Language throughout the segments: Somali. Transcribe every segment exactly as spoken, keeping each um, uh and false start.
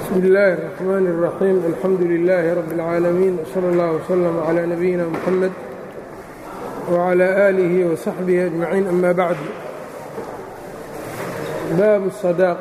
بسم الله الرحمن الرحيم الحمد لله رب العالمين وصلى الله وسلم على نبينا محمد وعلى آله وصحبه أجمعين أما بعد. باب الصداق.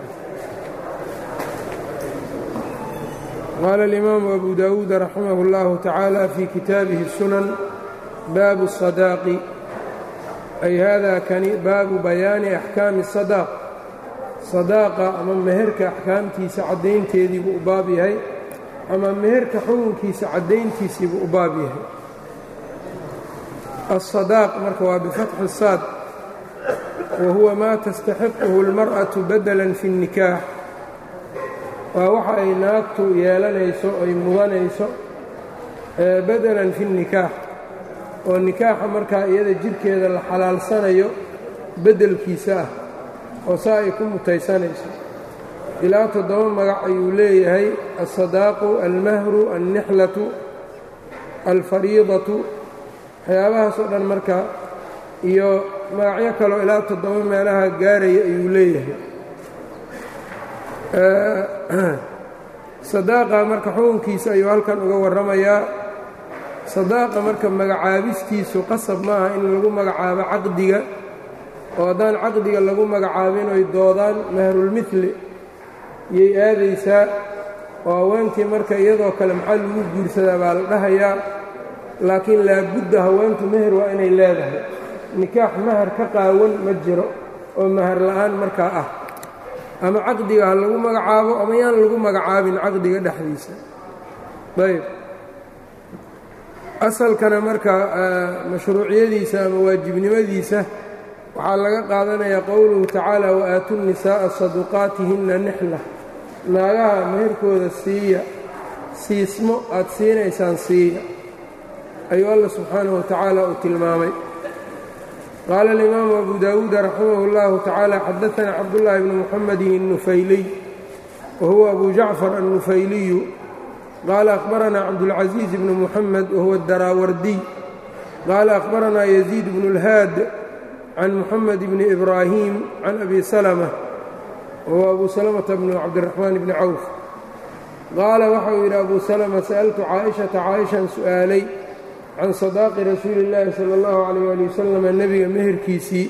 قال الإمام أبو داود رحمه الله تعالى في كتابه السنن باب الصداق، أي هذا كان باب بيان أحكام الصداق. صداقة ama meherka axkaamtiisa caddaynteedii buu u baab yahay ama meherka xukunkiisa caddayntiisii buu u baab yahay. الصداaq marka waa bifatxi الصaad wahuwa maa tastaxiquhu اlmarأaةu badla fi الnikaax, waa waxa ay naagtu yeelanayso ay mudanayso badalan fi الnikaax, oo nikaaxa markaa iyada jidhkeeda la xalaalsanayo bedelkiisa ah oo saa ay ku mutaysanayso. ilaa toddoba magac ayuu leeyahay: alsadaaqu, almahru, alnixlatu, alfariidatu, waxyaabahaas oo dhan marka iyo magacyo kaloo ilaa toddoba meelaha gaaraya ayuu leeyahay. sadaaqa marka xukunkiisa ayuu halkan uga warramayaa. sadaaqa marka magacaabistiisu qasab maaha in lagu magacaabo caqdiga, oo haddaan caqdiga lagu magacaabin oy doodaan mahrulmidli yay aadaysaa, oo haweentii marka iyadoo kale maxaa lagu guursadaa baa la dhahayaa. laakiin laabudda haweentu meher waa inay leedahay. nikaax mahar ka qaawan ma jiro oo mahar la'aan markaa ah. ama caqdiga ha lagu magacaabo ama yaan lagu magacaabin caqdiga dhexdiisa. ayb asalkana marka mashruuciyadiisa ama waajibnimadiisa waxaa laga qaadanayaa qowluhu tacaala waaatu nisaa'a saduqaatihinna nixla, naagaha meherkooda siiya, siismo aad siinaysaan siiya, ayuu alla subxaanahu watacaala uu tilmaamay. qaala alimaamu abu daawuuda raximahu اllahu tacaala xadaanaa cabdullaahi bnu muxamedin الnufayliy wa huwa abu jacfar annufayliyu qaala akhbaranaa cabdulcaziiz bnu muxamed wahuwa daraawardiy qaala akhbaranaa yaziid bnu اlhaad can muxamed bni ibraahim can abi salama wahuwa abu salamata bnu cabdiraxmaan bni cawf qaala waxa uu yidhi abu salama sa'altu caaishata caaishan su'aalay can sadaaqi rasuuli illaahi sala allahu calayh ali wasalama nebiga meherkiisii,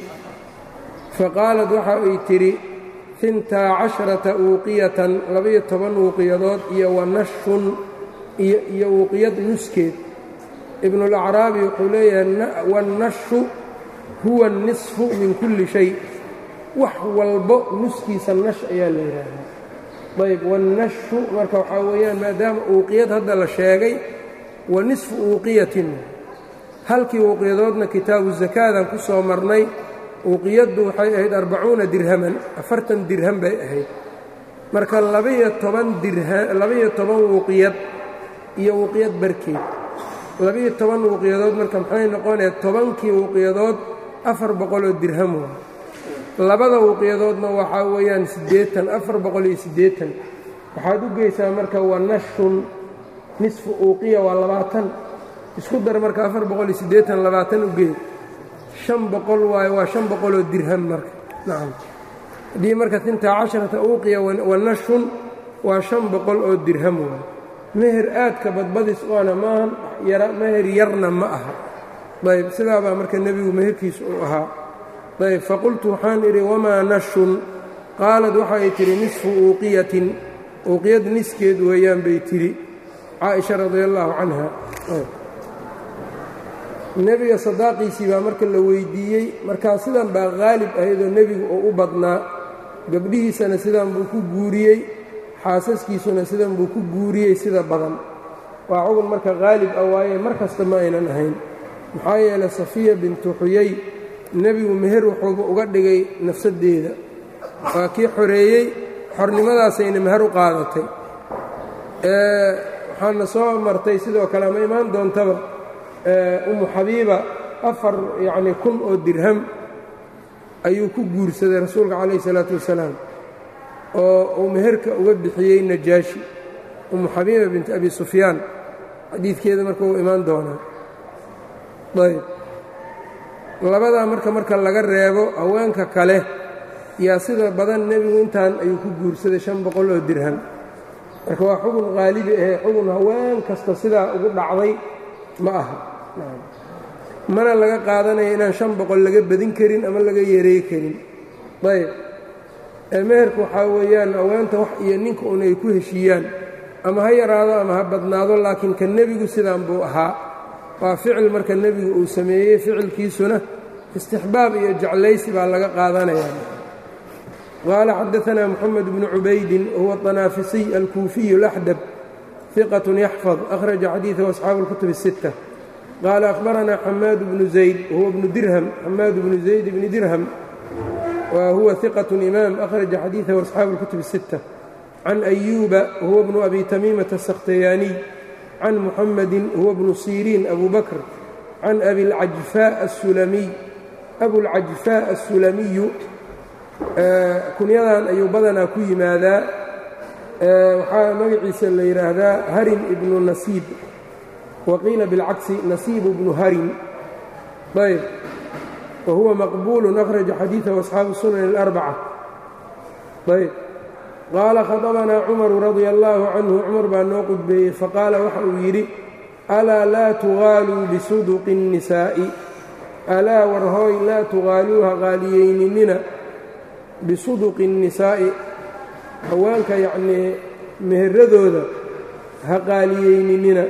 faqaalad waxa ay tidhi hintaa casharata uuqiyatan labaiyo toban uuqiyadood iyo wanashun iyo uuqiyad nuskeed. ibnulacraabi wuxuu leeyahay wannashu huwa nisfu min kulli shay, wax walbo nuskiisa nash ayaa la yidhaahdaa. ayb wannashu marka waxaa weeyaan maadaama uuqiyad hadda la sheegay wa nisfu uuqiyatin, halkii uuqiyadoodna kitaabu zakaadan ku soo marnay. uuqiyaddu waxay ahayd arbacuuna dirhaman, afartan dirham bay ahayd. marka labaiyo toban dirha labaiyo toban uuqiyad iyo uuqiyad barkeed, labaiyo toban uuqiyadood marka maxay noqonaya tobankii uuqiyadood afar boqoloo dirham waa. labada uuqiyadoodna waxaa weeyaan siddeetan, afar boqol iyo siddeetan. waxaad u geysaa marka waa nashun nisfu uuqiya waa labaatan. isku dar marka afar boqol iyo siddeetan labaatan u geey, shan boqol waayo, waa shan boqoloo dirham marka. nacam haddii marka tintaa casharata uuqiya wa nashun waa shan boqol oo dirham waayo. meher aadka badbadis oona maahan, meher yarna ma aha. ayb sidaabaa marka nebigu meherkiisa uu ahaa. ayb faqultu waxaan idhi wamaa nashun, qaalad waxay tidhi nisfu uuqiyatin, uuqiyad niskeed weeyaan bay tidhi caaisha radia allaahu canha. nebiga sadaaqiisii baa marka la weyddiiyey, markaa sidan baa qaalib ahaydoo nebigu oo u badnaa. gabdhihiisana sidan buu ku guuriyey, xaasaskiisuna sidan buu ku guuriyey sida badan. waa cugun marka qaalib ah waaye mar kasta ma aynan ahayn. maxaa yeelay safiya bintu xuyay nebigu meher wuxuuba uga dhigay nafsaddeeda, waa kii xoreeyey, xornimadaasayna meher u qaadatay. waxaana soo martay sidoo kale ama imaan doontaba ummu xabiiba afar yacnii kun oo dirham ayuu ku guursaday rasuulka calayhi salaatu wasalaam, oo uu meherka uga bixiyey najaashi. ummu xabiiba binti abi sufyaan xadiidkeeda marka uu imaan doonaa. ayb labadaa marka marka laga reebo haweenka kale yaa sida badan nebigu intaan ayuu ku guursaday shan boqol oo dirham. marka waa xugun qaalibi ahee xugun haween kasta sidaa ugu dhacday ma aha mana laga qaadanaya inaan shan boqol laga badin karin ama laga yareey karin ayb meherku waxaa weeyaan haweenta wax iyo ninka un ay ku heshiiyaan ama ha yaraado ama ha badnaado laakiin ka nebigu sidaan buu ahaa waa ficil marka nebigu uu sameeyey ficilkiisuna istixbaab iyo jeclaysi baa laga qaadanaya qaala xadaanaa moxamed bnu cubaydin huwa طanaafisiy alkuufiyu اlaxdab ثiqaة yaxfad akhraja xadiiثahu asxaabu اlkutub الsitta qaala akhbaranaa xamaad bnu zayd huwa bnu dirham xamaad bnu zayd bni dirham wa huwa ثiqaة imaam akhraja xadiiثahu asxaabu اlkutub الsitta can أyuuba huwa bnu abi tamiimata الsakhtayaaniy can muxamadi huwa bnu siriin abu bakr can abilcajfaa asulamiy abulcajfaa asulamiyu kunyadan ayuu badanaa ku yimaadaa waxaa magaciisa la yidhaahdaa harin ibnu nasiib waqiila bilcagsi nasiib bnu harin ayb wa huwa maqbuulu akhraja xadiiثahu asxaabu sunan اlarbaca ayb qaala khaطabanaa cumaru radia allaahu canhu cumar baa noo qudbeeyey faqaala waxa uu yidhi alaa laa tugaaluu bisuduqi الnisaa'i alaa warhooy laa tugaaluuha qaaliyeyninina bisuduqi الnisaa'i haweenka yacnii meheradooda ha qaaliyeyninina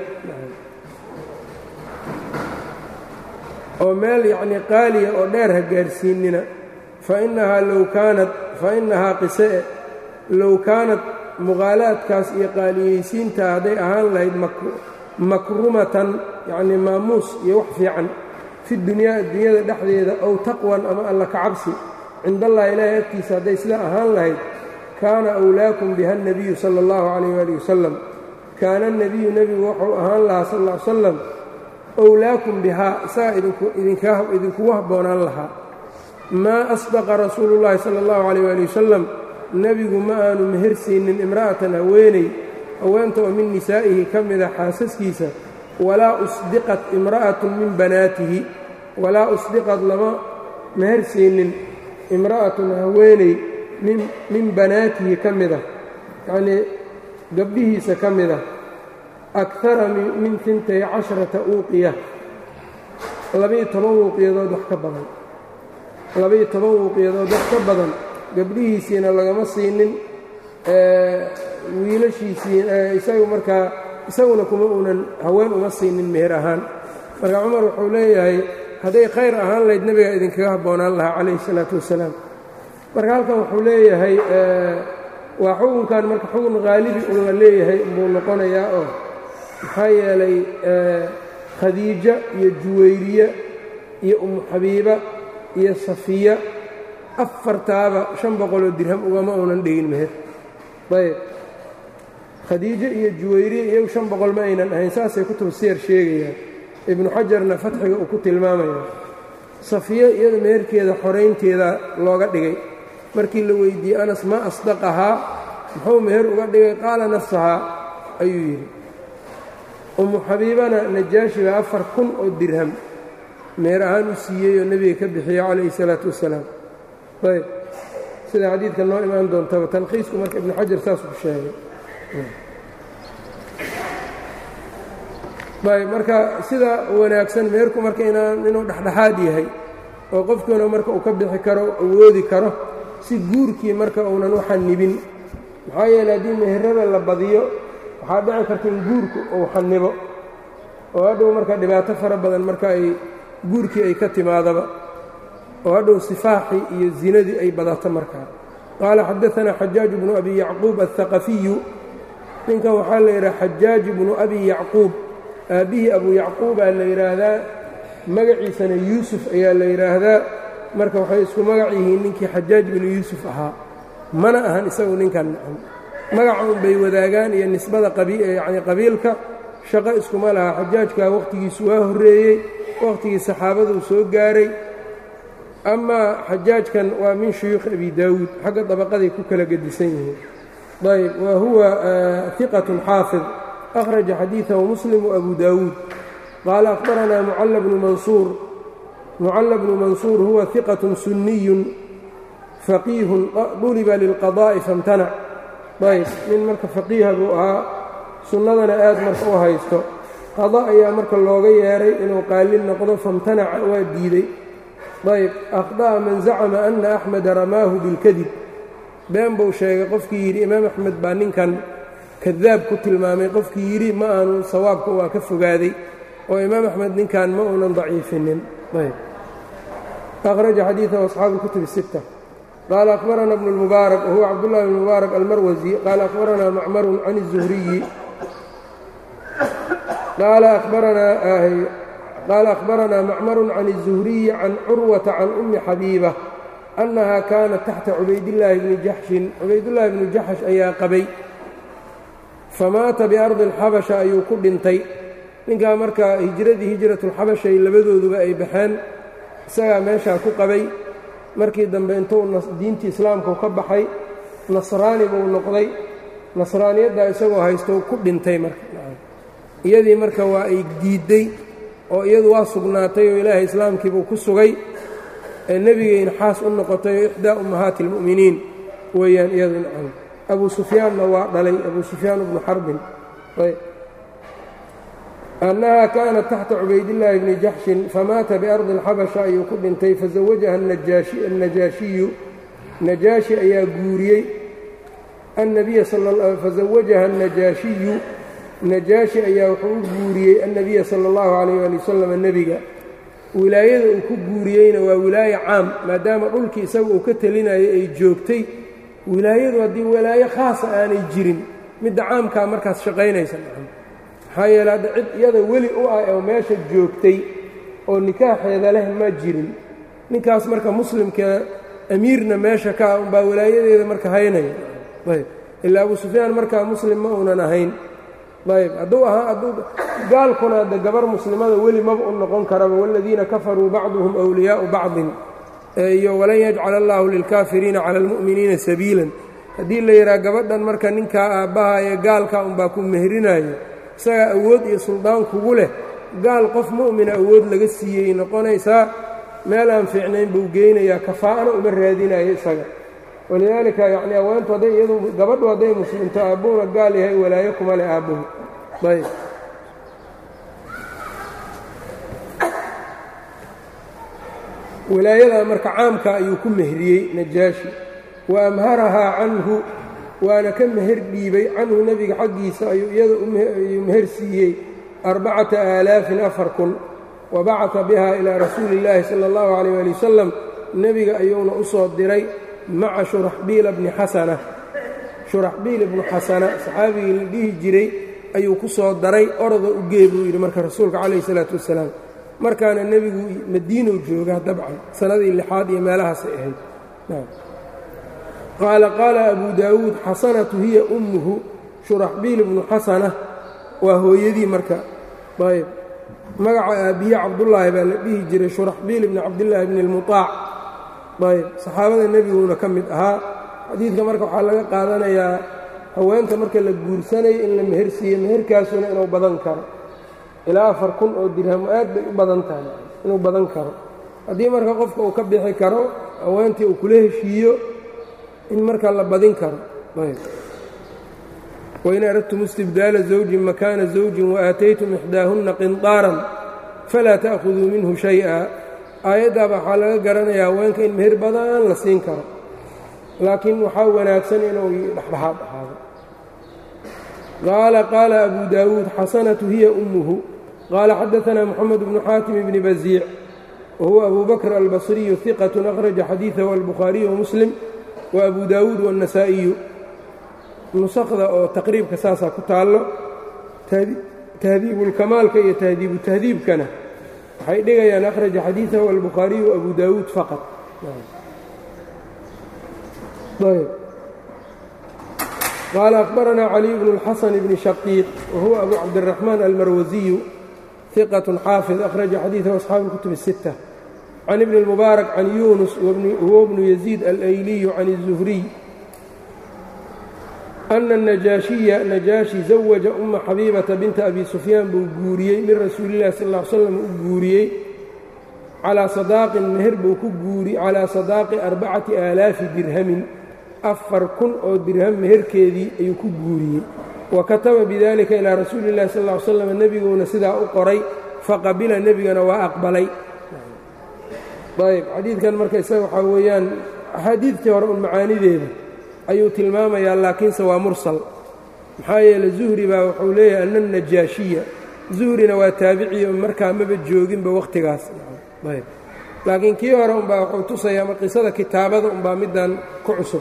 oo meel yacnii qaaliya oo dheer ha gaarsiinina fainahaa low kaanad fainahaa qise-e low kaanad muqaalaadkaas iyo qaaliyeysiintaa hadday ahaan lahayd makrumatan yacnii maamuus iyo wax fiican fi dunyaa adduunyada dhexdeeda ow taqwan ama alla ka cabsi cindallahi ilaahay agtiisa hadday sida ahaan lahayd kaana wlaakum biha الnabiyu salى اllahu calayh ali wasalam kaana الnebiyu nebigu wuxuu ahaan lahaa sal ll ly salam wlaakum bihaa isaga idinkugu habboonaan lahaa maa asdaqa rasuulu llahi salى اllahu calayh ali wasalam nebigu ma aanu mehersiinin imra'atan haweeney haweenta oo min nisaa'ihi ka mida xaasaskiisa walaa usdiqat imra'atu min banaatihi walaa usdiqad lama mehersiinin imra'atun haweeney min banaatihi ka mida yacnii gabdhihiisa ka mida akara min intay casharata uuqiya labayo toban wuuqiyadood wax ka badan labayo toban wuuqiyadood wax ka badan gabdhihiisiina lagama siinin wiilashiisii isagu markaa isaguna kuma uunan haween uma siinin meher ahaan marka cumar wuxuu leeyahay hadday khayr ahaan lahayd nebigaa idinkaga habboonaan lahaa calayhi isalaatu wassalaam marka halkan wuxuu leeyahay waa xukunkan marka xukun haalibi un la leeyahay buu noqonayaa oo maxaa yeelay khadiija iyo juwayriya iyo umu xabiiba iyo safiya afartaaba shan boqoloo dirham ugama uunan dhigin meher ayb khadiijo iyo juwayriya iyagu shan boqol ma aynan ahayn saasay kutubu siyar sheegayaan ibnu xajarna fatxiga uu ku tilmaamaya safiya iyada meherkeeda xoraynteeda looga dhigay markii la weydiiyey anas ma asdaqahaa muxuu meher uga dhigay qaala nafsahaa ayuu yidhi umu xabiibana najaashi baa afar kun oo dirham meher ahaan u siiyey oo nebiga ka bixiyey calayhi salaatu wassalaam ayb sida xadiidka noo imaan doontaba talkhiisku marka ibnu xajar saasuu ku sheegay ayb marka sida wanaagsan meherku marka inuu dhexdhexaad yahay oo qofkiina marka uu ka bixi karo awoodi karo si guurkii marka uunan u xanibin maxaa yeeley haddii meherada la badiyo waxaa dhici karta in guurku uu xanibo oo hadhow marka dhibaato fara badan marka ay guurkii ay ka timaadaba oo hadhow sifaaxii iyo zinadii ay badato markaa qaala xadaanaa xajaaj bnu abi yacquub alhaqafiyu ninkan waxaa la yidhaha xajaaj bnu abi yacquub aabbihii abu yacquubaa la yidhaahdaa magaciisana yuusuf ayaa la yidhaahdaa marka waxay isku magac yihiin ninkii xajaaj binu yuusuf ahaa mana ahan isagu ninkan nacam magaca un bay wadaagaan iyo nisbada yani qabiilka shaqo iskuma laha xajaajkaa wakhtigiisu waa horreeyey wakhtigii saxaabaduu soo gaaray amaa xajaajkan waa min shuyuukhi abi daawuud xagga dabaqaday ku kala gedisan yihiin ayb wa huwa hiqatun xaafid akhraja xadiidahu muslim waabu daawuud qaala akhbaranaa mucalla bnu mansuur mucalla bnu mansuur huwa hiqatun sunniyun faqiihun duliba lilqadaa'i famtanac ayb nin marka faqiiha buu ahaa sunnadana aad marka u haysto qada ayaa marka looga yeeray inuu qaalin noqdo famtanaca waa diiday ayb akhda'a man zacama ana axmeda ramaahu bilkadib been buu sheegay qofkii yidhi imaam axmed baa ninkan kadaab ku tilmaamay qofkii yidhi ma aanu sawaabka waa ka fogaaday oo imaam axmed ninkan ma uunan daciifinin ayb akhraja xadiiثahu asxaabu اlkutub الsitta qaala akhbarana bnu اlmubaarak wahuwa cabdullahi bn mubaarak almarwasi qaala akhbarana macmarun can الzuhriyi qaala akhbaranaa macmaru can الzuhriyi can curwata can umi xabiiba annaha kaanat taxta cubaydillaahi bni jaxshin cubaydullaahi bni jaxsh ayaa qabay famaata biardi اlxabasha ayuu ku dhintay ninkaa marka hijradii hijratulxabashay labadooduba ay baxeen isagaa meeshaa ku qabay markii dambe intuu diintii islaamku ka baxay nasraani buu noqday nasraaniyaddaa isagoo haysto ku dhintay marka iyadii marka waa ay diidday oo iyadu waa sugnaatay oo ilaahay islaamkiibuu ku sugay ee nebigayna xaas u noqotay oo ixdaa ummahaati اlmu'miniin weeyaan iyadu nacam abu sufyaanna waa dhalay abu sufyaan bnu xarbin annaha kaanat taxta cubaydillaahi bni jaxshin famaata biardi اlxabasha ayuu ku dhintay fazawajaha annajaashiyu najaashi ayaa guuriyey fazawajaha annajaashiyu najaashi ayaa wuxuu u guuriyey annabiya sala اllahu calayh ali wasalam nebiga wilaayada uu ku guuriyeyna waa wilaaye caam maadaama dhulkii isaga uu ka telinayay ay joogtay wilaayadu haddii wilaayo khaasa aanay jirin midda caamkaa markaas shaqaynaysa maxaa yeele hadda cid iyada weli u ah oo meesha joogtay oo nikaaxeeda leh ma jirin ninkaas marka muslimka amiirna meesha ka ah unbaa wilaayadeeda marka haynaya ayb ilaa abu sufyaan markaa muslim ma uunan ahayn ayb hadduu ahaa hadduu gaalkuna hadda gabar muslimada weli maba u noqon karaba waaladiina kafaruu bacduhum wliyaau bacdin iyo walan yajcala allaahu lilkaafiriina cala almu'miniina sabiilan haddii la yidhaha gabadhan marka ninkaa aabbaha ee gaalkaa unbaa ku mehrinayo isagaa awood iyo suldaan kugu leh gaal qof mu'mina awood laga siiyey noqonaysaa meel aan fiicnayn buu geynayaa kafaa'ana uma raadinayo isaga walidaalika yacni haweentu hadday iyadu gabadhu hadday muslimto aabbuhuna gaal yahay walaayo kuma leh aabbuhu ayb walaayadaa marka caamka ayuu ku mehriyey najaashi wa amharahaa canhu waana ka meher dhiibay canhu nebiga xaggiisa ayuu iyada ayuu meher siiyey arbacata aalaafin afar kun wa bacata bihaa ilaa rasuuli illaahi sala allahu calayh ali wasalam nebiga ayuuna u soo diray maca shuraxbiila bni xasana shuraxbiil ibnu xasana saxaabigii la dhihi jiray ayuu ku soo daray orada u gee buu yidhi marka rasuulka calayhi isalaatu wassalaam markaana nebigu madiinow joogaa dabcan sanadii lixaad iyo meelahaasay ahayd qaala qaala abu daawuud xasanatu hiya ummuhu shuraxbiil ibnu xasana waa hooyadii marka ayb magaca aabbiye cabdullaahi baa la dhihi jiray shuraxbiil ibni cabdillaahi bni lmutaac ayb saxaabada nebiguuna ka mid ahaa xadiidka marka waxaa laga qaadanayaa haweenta marka la guursanayo in la meher siiyo meherkaasuna inuu badan karo ilaa afar kun oo dirhamo aad bay u badan tahay inuu badan karo haddii marka qofka uu ka bixi karo haweentii uu kula heshiiyo in marka la badin karo wain aradtum istibdaala zawjin makaana zawjin waaataytum ixdaahunna qindaaran falaa ta'khuduu minhu shay-a aayaddaaba waxaa laga garanayaa haweenka in meher badan la siin karo laakiin waxaa wanaagsan inuu dhexdhexaad ahaado qaala qaala abu daawuud xasanatu hiya ummuhu qaala xadaanaa moxamed bnu xaatim bni baziic wahuwa abu bakr albasriyu hiqatun akhraja xadiidahu albukhaariyu wamuslim wa abu daawuud waannasaa'iyu nusakda oo taqriibka saasaa ku taallo tahdiibulkamaalka iyo tahdiibu tahdiibkana waxay dhigayaan akhraja xadiidahu albukhaariyu wa abu daawuud faqad qaala akhbaranaa caliy bnu اlxasan bni shaqiiq wahuwa abu cabdiraxmaan almarwasiyu hiqatun xaafid akhraja xadiidahu asxaabu اlkutub الsitta can ibni اlmubaarak can yuunus huwa bnu yaziid alayliyu can الzuhriy ana الnajaashiya najaashi zawaja uma xabiibata binta abi sufyaan buu guuriyey min rasuuli illahi sal ll ly slam u guuriyey calaa sadaaqin meher buu ku guuriyey calaa sadaaqi arbacati aalaafi dirhamin afar kun oo dirham meherkeedii ayuu ku guuriyey wa kataba bidalika ilaa rasuuli illahi sal ll ly slam nebiguuna sidaa u qoray faqabila nebigana waa aqbalay. ayb xadiidkan marka isaga waxaa weeyaan axaadiidtii hore un macaanideeda ayuu tilmaamayaa, laakiinse waa mursal. maxaa yeele zuhri baa wuxuu leeyahay ana najaashiya, zuhrina waa taabiciyo markaa maba jooginba wakhtigaas. ayb laakiin kii hore unbaa wuxuu tusayaa ma qisada kitaabada unbaa middan ku cusub.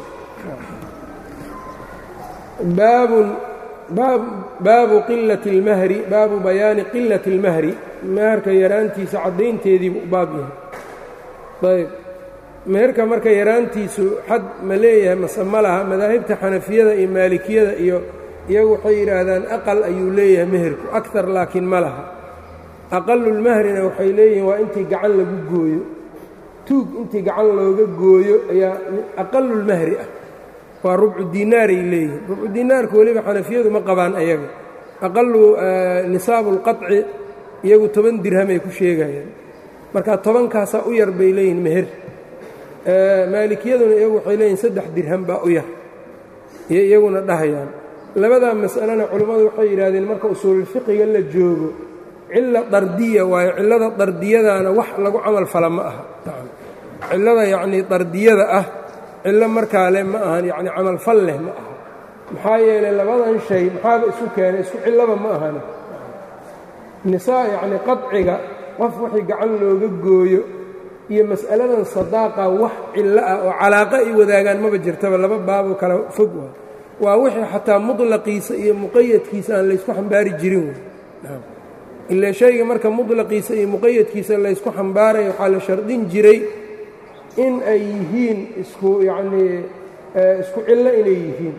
baabun baabu qilati اlmahri, baabu bayaani qilati اlmahri, meherka yaraantiisa caddaynteediibu u baab yahay. ayb meherka marka yaraantiisu xad ma leeyahay mase ma laha? madaahibta xanafiyada iyo maalikiyada iyo iyagu waxay yidhaahdaan aqal ayuu leeyahay meherku, akar laakiin ma laha. aqalulmahrina waxay leeyihiin waa intii gacan lagu gooyo, tuug intii gacan looga gooyo ayaa aqalulmahri ah, waa rubcu diinaaray leeyihiin. rubcu diinaarka weliba xanafiyadu ma qabaan ayaga. aqalu nisaabu lqaطci iyagu toban dirhamay ku sheegayaan, marka tobankaasaa u yar bay leeyihin meher. maalikiyaduna iyagu waxay leeyihin saddex dirham baa u yar, iyo iyaguna dhahayaan. labadaa mas'alena culimmadu waxay yidhaahdeen marka usuululfiqiga la joogo cilla dardiya waayo. cillada dardiyadaana wax lagu camal fala ma aha. cillada yacnii dardiyada ah cillo markaa leh ma ahan, yacni camalfal leh ma aha. maxaa yeelay labadan shay maxaaba isu keenay, isku cillaba ma ahana. nisaa yacnii qadciga qof wixii gacan looga gooyo iyo mas'aladan sadaaqa wax cillo ah oo calaaqa ay wadaagaan maba jirtaba, laba baaboo kala fog waa. waa wixii xataa mudlaqiisa iyo muqayadkiisa aan laysku xambaari jirin wey. ilaa shayga marka mudlaqiisa iyo muqayadkiisa laysku xambaarayo waxaa la shardin jiray in ay yihiin isku yacnii isku cillo inay yihiin.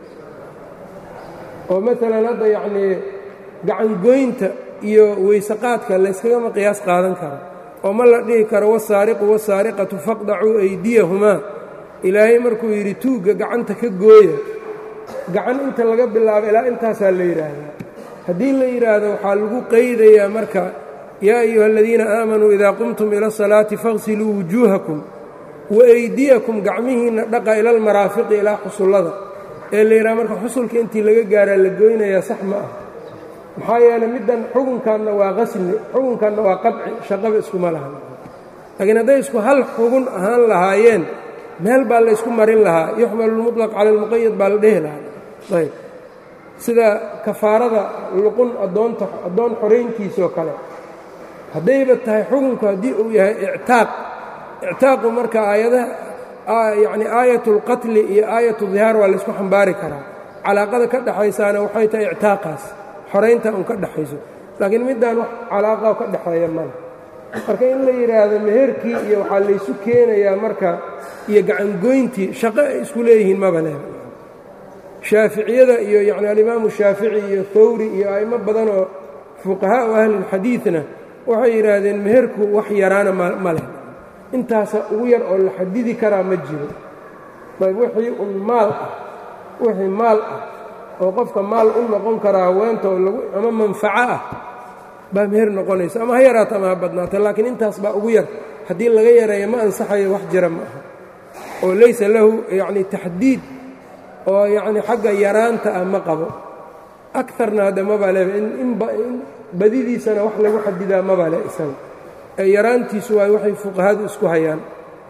oo maalan hadda yacnii gacangoynta iyo weysaqaadka layskagama qiyaas qaadan karo, oo ma la dhihi karo wasaariqu wasaariqatu faqdacuu aydiyahumaa. ilaahay markuu yidhi tuugga gacanta ka gooya, gacan inta laga bilaabo ilaa intaasaa la yidhaahdaa. haddii la yidhaahdo waxaa lagu qaydayaa marka yaa ayuha aladiina aamanuu idaa qumtum ila asalaati faغsiluu wujuuhakum waaydiyakum, gacmihiinna dhaqa ila almaraafiqi ilaa xusullada. ee la yidhaha marka xusulka intii laga gaaraa la goynayaa sax ma ah. maxaa yeeley middan xukunkanna waa qasli, xukunkanna waa qadci, shaqaba iskuma lahan. laakiin hadday isku hal xugun ahaan lahaayeen meel baa la ysku marin lahaa. yuxmalu lmuطlaq cala almuqayad baa la dhehi lahaa. ayb sida kafaarada luqun adoonta addoon xorayntiisoo kale haddayba tahay xukunku haddii uu yahay ictaaq, ictaaqu marka aayadaha yacni aayatu اlqatli iyo aayatu dihaar waa laysku xambaari karaa. calaaqada ka dhexaysaana waxay tahay ictaaqaas, xoraynta un ka dhexayso. laakiin middaan wax calaaqao ka dhexeeya male. marka in la yidhaahdo meherkii iyo waxaa laysu keenayaa marka iyo gacangoyntii shaqo ay isku leeyihiin maba leh. shaaficiyada iyo yacni alimaamu shaafici iyo hawri iyo a'imo badanoo fuqahaa'u ahlilxadiidna waxay yidhaahdeen meherku wax yaraana ma leh, intaasa ugu yar oo la xadidi karaa ma jiro. ayb wixii un maal ah wixii maal ah oo qofka maal u noqon karaa haweenta oo lagu ama manfaco ah baa meher noqonaysa, ama ha yaraato ama ha badnaata. laakiin intaas baa ugu yar. haddii laga yareeyo ma ansaxayo, wax jira ma aha. oo laysa lahu yacni taxdiid oo yacni xagga yaraanta ah ma qabo. akarna hadda mabaa le in badidiisana wax lagu xadidaa mabaa le isaga. ee yaraantiisu waay waxay fuqahadu isku hayaan.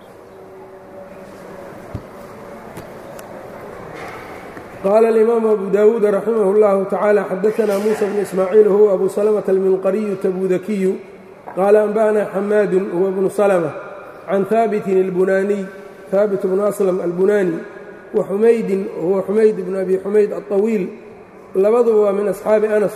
qaala alimaamu abu daawuud raximah اllahu tacaala xadaanaa muusa bnu ismaaciil huwa abu salamata alminqariyu tabuudakiyu qaala anba'ana xamaadun huwa bnu salma can haabitin اlbunaaniy haabit bnu aslam albunaani wa xumaydin huwa xumayd bnu abi xumayd aلطawiil, labaduba waa min asxaabi anas.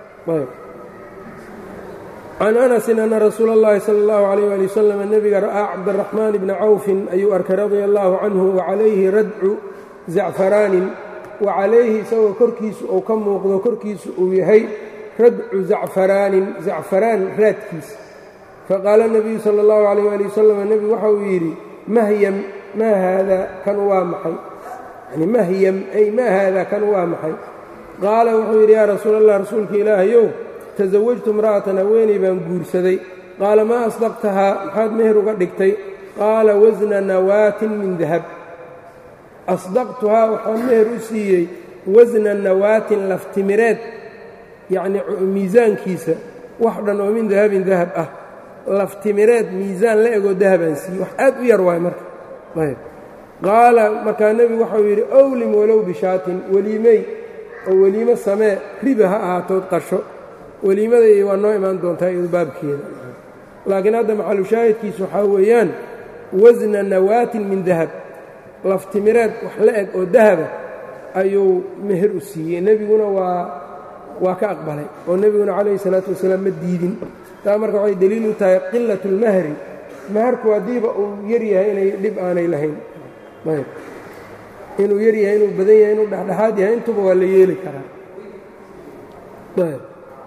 can anasin ana rasuula اllahi salى اllahu عalayh ali wasalam nebiga ra'aa cabdiraxmaan bna cawfin ayuu arkay radia allahu canhu wacalayhi radcu zacfaraanin, wacalayhi isagoo korkiisu uu ka muuqdo korkiisu uu yahay radcu zacfaraanin, zacfaraan raadkiisa. faqaala الnabiyu salى اllahu عalayh ali wasalam nebigu waxa uu yidhi mahyam maa haadaa kan waa maxay, yani mahyam ay maa haadaa kan waa maxay. qaala wuxuu yidhi yaa rasuul allah rasuulka ilaahayow tasawajtu imra'atan haweeney baan guursaday. qaala maa asdaqtahaa maxaad meher uga dhigtay? qaala wasna nawaatin min dahab, asdaqtuhaa waxaan meher u siiyey wasna nawaatin laftimireed yacnii miisaankiisa wax dhan oo min dahabin dahab ah laftimireed miisaan la egoo dahabaan siiyey wax aad u yar waay marka ayb qaala markaa nebigu waxau yidhi owlim walow bishaatin weliimey oo weliimo samee riba ha ahaatood qasho weliimada iyo waa noo imaan doontaa iyadu baabkeeda laakiin hadda maxalushaahidkiisu waxaa weeyaan wasna nawaatin min dahab laftimireed wax la eg oo dahaba ayuu meher u siiyey nebiguna waa waa ka aqbalay oo nebiguna calayhi salaatu wasalaam ma diidin taa marka waxay deliil u tahay qilat اlmahri maharku haddiiba uu yar yahay inay dhib aanay lahayn ayb inuu yar yahay inuu badan yahay inuu dhexdhexaad yahay intuba waa la yeeli karaa ayb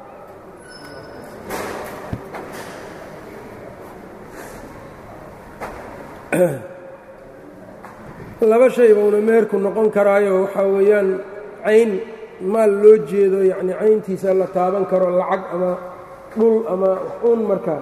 laba shay bauna meherku noqon karaayo waxaa weeyaan cayn maal loo jeedo yacnii cayntiisa la taaban karo lacag ama dhul ama un markaa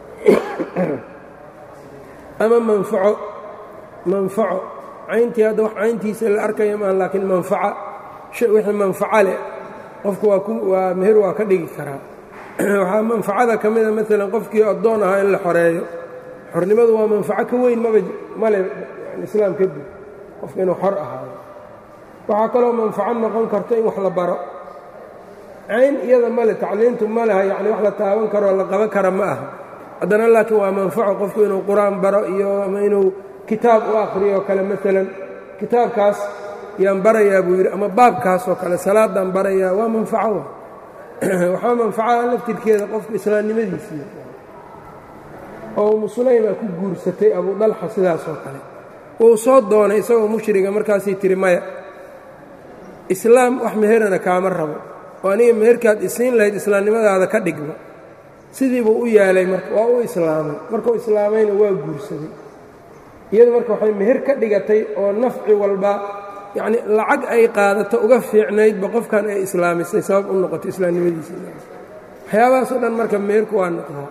ama manfaco manfaco cayntii hadda wax cayntiisa la arkaya maan laakiin manfaca wixii manfaco leh qofku waa ku waa meher waa ka dhigi karaa waxaa manfacada ka mida maalan qofkii addoon ahaa in la xoreeyo xornimadu waa manfaco ka weyn maba male yani islaam kadib qofka inuu xor ahaado waxaa kaloo manfaco noqon karta in wax la baro cayn iyada male tacliintu ma laha yacni wax la taaban karoo la qaban kara ma aha haddana laakiin waa manfaco qofku inuu qur-aan baro iyo ama inuu kitaab u akhriyo oo kale maalan kitaabkaas yaan barayaa buu yidhi ama baabkaas oo kale salaadaan barayaa waa manfaco waxaa manfacaha laftirkeeda qofku islaamnimadiisii oo umu sulaymaa ku guursatay abu dalxa sidaas oo kale wuu soo doonay isagoo mushriga markaasay tiri maya islaam wax meherana kaama rabo oo aniga meherkaad isiin lahayd islaamnimadaada ka dhigma sidii buu u yaalay marka waa u islaamay markuu islaamayna waa guursaday iyadu marka waxay meher ka dhigatay oo nafci walba yacni lacag ay qaadato uga fiicnaydba qofkan ay islaamisay sabab u noqotay islaamnimadiisa waxyaabahaasoo dhan marka meherku waa noqdaa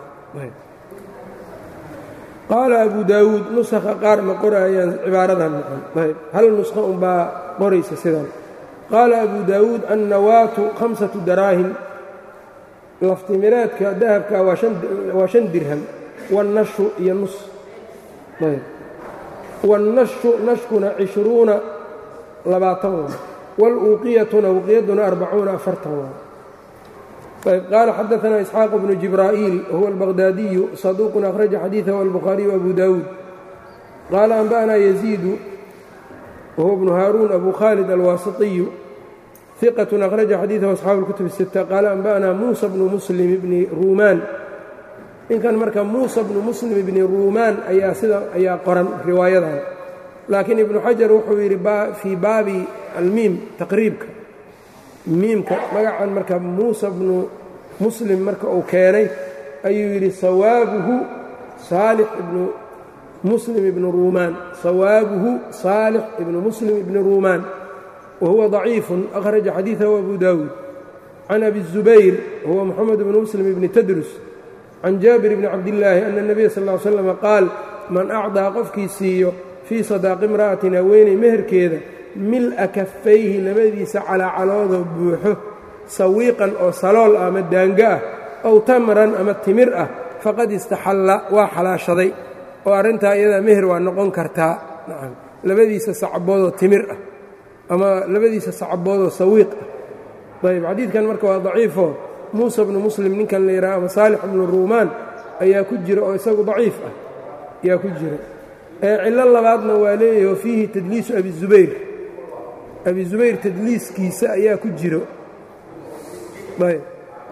qaala abu daawuud nusakha qaar ma qoraayaan cibaaradan noqon ayb hal nusqo unbaa qoraysa sidan qaala abu daawuud annawaatu khamsatu daraahim laftimireedka dahabka waa shan dirham wannashu iyo nus ayb wannashu nashkuna cishruuna labaatan waa waluuqiyatuna uqiyaduna arbacuuna afartan waa ayb qaala xadaanaa isxaaq bnu jibraa'iil wahuwa albaqdaadiyu saduuqun akhraja xadiidahu albukhaariyu abu daawuud qaala anba'anaa yaziidu wahuwa bnu haaruun abu khaalid alwaasitiyu iqatun akhraja xadiidahu asxaabu اlkutub الsita qaala anba'anaa muusa bnu muslim bni ruumaan ninkan marka muusa bnu muslim bni ruumaan ayaa sida ayaa qoran riwaayadan laakiin ibnu xajar wuxuu yidhi fii baabi almiim taqriibka miimka magacan marka muusa bnu muslim marka uu keenay ayuu yidhi sawaabuhu saalix ibnu muslim ibnu ruumaan sawaabuhu saalix ibnu muslim ibni ruumaan wahuwa ضaciifun akhraja xadiidahu abu daawuud can abi الzubayr wahuwa moxamed bnu muslim ibni tadrus can jaabir bni cabdillaahi ana الnabiya sal ll ly slam qaal man acdaa qofkii siiyo fii sadaaqi imra'atin haweeney meherkeeda mil'a kafayhi labadiisa calaacaloodoo buuxo sawiiqan oo salool ah ama daanga ah ow tamran ama timir ah faqad istaxalla waa xalaashaday oo arrintaa iyadaa meher waa noqon kartaa nacam labadiisa sacboodoo timir ah ama labadiisa sacboodoo sawiiq ah ayb xadiidkan marka waa daciifoo muusa bnu muslim ninkan la yidhaha ama saalix bnu ruumaan ayaa ku jira oo isagu daciif ah ayaa ku jira ee cillo labaadna waa leeyahay oo fiihi tadliisu abizubayr abi zubayr tadliiskiisa ayaa ku jiro ayb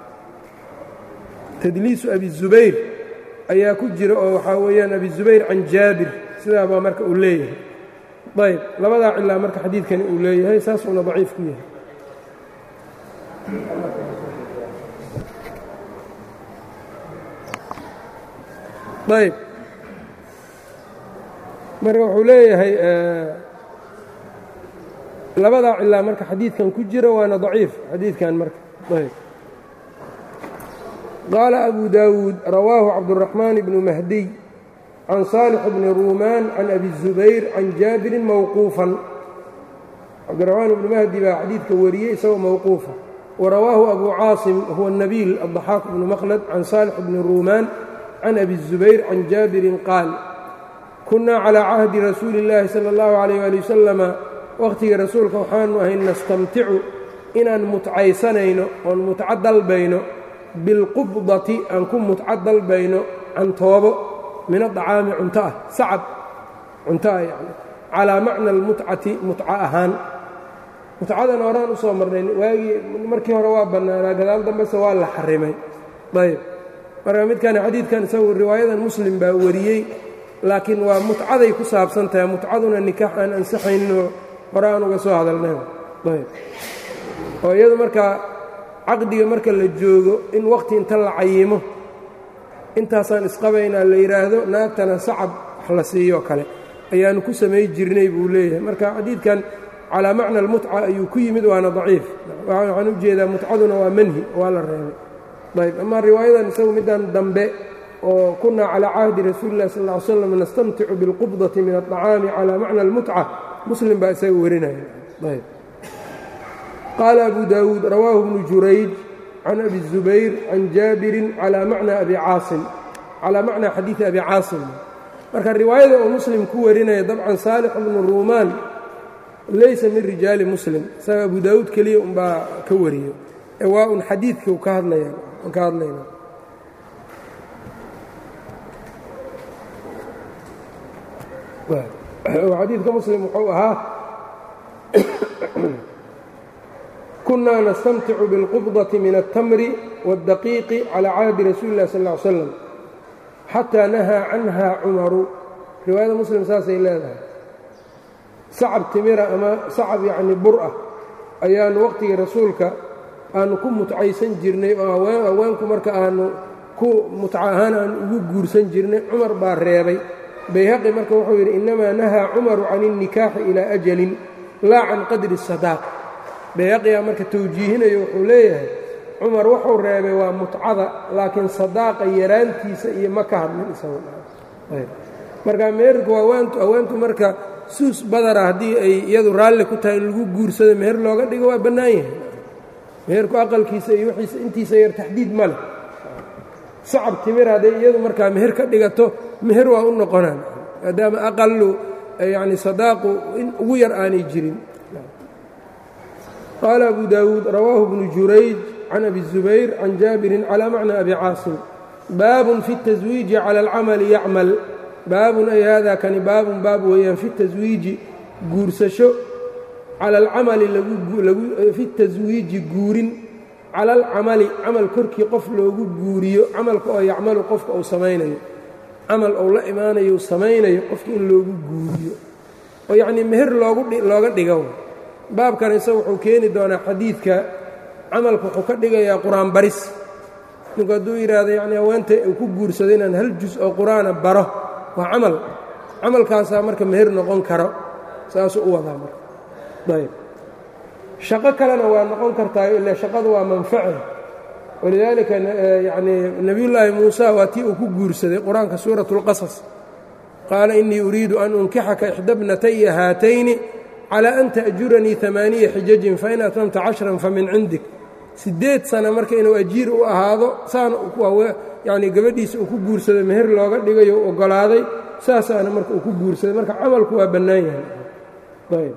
tadliisu abi zubayr ayaa ku jira oo waxaa weeyaan abi zubayr can jaabir sidaa baa marka uu leeyahay ayb labadaa cilaa marka xadiidkani uu leeyahay saas uuna daciif ku yahay ayb marka wuxuu leeyahay labadaa cilaa marka xadiidkan ku jira waana daciif xadiidkan marka ayb qaala abu daawuud rawaahu cabduraxmaan bnu mahdiy can saalix bni ruumaan can abi الzubayr can jaabirin mawquufan cabdiraxmaan ibnu mahdi baa xadiidka wariyey isagoo mawquufa warawaahu abu caasim huwa nabiil addaxaaq ibnu maqlad can saalix bni ruumaan can abi الzubayr can jaabirin qaal kunnaa calىa cahdi rasuuli اllaahi salى اllahu عalayh ali wasalama wakhtigii rasuulka waxaanu ahay nastamticu inaan mutcaysanayno oon mutco dalbayno bilqubdati aan ku mutco dalbayno cantoobo min aطacaami cunto ah sacab cunto ah yani calaa macna almutcati mutco ahaan mutcadan horaan u soo marnay waagii markii hore waa bannaanaa gadaal dambese waa la xarimay ayb marka midkan xadiidkan isagu riwaayadan muslim baa wariyey laakiin waa mutcaday ku saabsan tahay mutcaduna nikaax aan ansaxayninoo hore aan uga soo hadalnay ayb oo iyadu markaa caqdiga marka la joogo in wakhti inta la cayimo intaasaan isqabaynaa la yidhaahdo naagtana sacab wax la siiyoo kale ayaanu ku samay jirnay buu leeyahay marka xadiidkan calaa macna almutca ayuu ku yimid waana daciif waxaan u jeedaa mutcaduna waa manhi waa la reebay ayb amaa riwaayadan isagu middan dambe oo kunaa calaa cahdi rasuuli illahi sal ly slam nastamticu bilqubdati min aلطacaami calaa macna almutca muslim baa isaga warinaya ayb qaala abu daawuud rawaahu bnu jurayj can abi الzubayr can jaabirin calaa macna abi caasim calaa macnaa xadiidi abi caasim marka riwaayada uu muslim ku warinaya dabcan saalix bnu ruumaan laysa min rijaali muslim isaga abu daawuud keliya unbaa ka wariyo ee waa un xadiidka ka hadlaya ka hadlayna xadiidka muslim wuxuu ahaa kunaa nastamticu biاlqubdati min الtamri wالdaqiiqi calى cahdi rasuuli اllahi sal ا ly slam xataa nahaa canha cumaru riwaayada muslim saasay leedahay sacab timira ama sacab yacni bur ah ayaanu waqhtigii rasuulka aanu ku mutcaysan jirnay oo haweenku marka aanu ku mutco ahaan aanu ugu guursan jirnay cumar baa reebay bayhaqi marka wuxuu yidhi innamaa nahaa cumaru can الnikaaxi ilaa ajalin laa can qadri الsadaaq bayhaqiyaa marka tawjiihinayo wuxuu leeyahay cumar wuxuu reebay waa mutcada laakiin sadaaqa yaraantiisa iyo ma ka hadlin isagomarka meherku haweentu marka suus badara haddii ay iyadu raalli ku tahay in lagu guursado meher looga dhigo waa bannaan yahay meherku aqalkiisa iyo wixiisa intiisa yar taxdiid ma leh sacab timir hadday iyadu markaa meher ka dhigato meher waa u noqonaan maadaama aqalu yacni sadaaqu in ugu yar aanay jirin qaala abu daawuud rawaahu bnu jurayj can abi الzubayr can jaabirin calى macna abi caasim baabun fi الtaswiiji calى اlcamali yacmal baabun ay hada kani baabun baab weeyaan fi taswiiji guursasho cala alcamali fi taswiiji guurin cala alcamali camal korkii qof loogu guuriyo camalka oo yacmalu qofka uu samaynayo camal ou la imaanayo u samaynayo qofka in loogu guuriyo oo yacnii meher looga dhigo baabkan isaga wuxuu keeni doonaa xadiidka camalka wuxuu ka dhigayaa qur-aan baris ninku hadduu yidhaahdo yacni haweenta uu ku guursado inaan hal jus oo qur-aana baro waa camal camalkaasaa marka meher noqon karo saasuu u wadaa marka ayb shaqo kalena waa noqon kartaayo ilaa shaqadu waa manface walidaalika yacnii nebiyullaahi muusa waa tii uu ku guursaday qur-aanka suuratu اlqasas qaala innii uriidu an unkixaka ixda bnataya haatayni calى an ta'juranii amaaniya xijajin fain atmamta cashran famin cindik siddeed sana marka inuu ajiir u ahaado saana yacnii gabadhiisa uu ku guursado meher looga dhigayo u oggolaaday saasaana marka uu ku guursaday marka camalku waa bannaan yahay ayb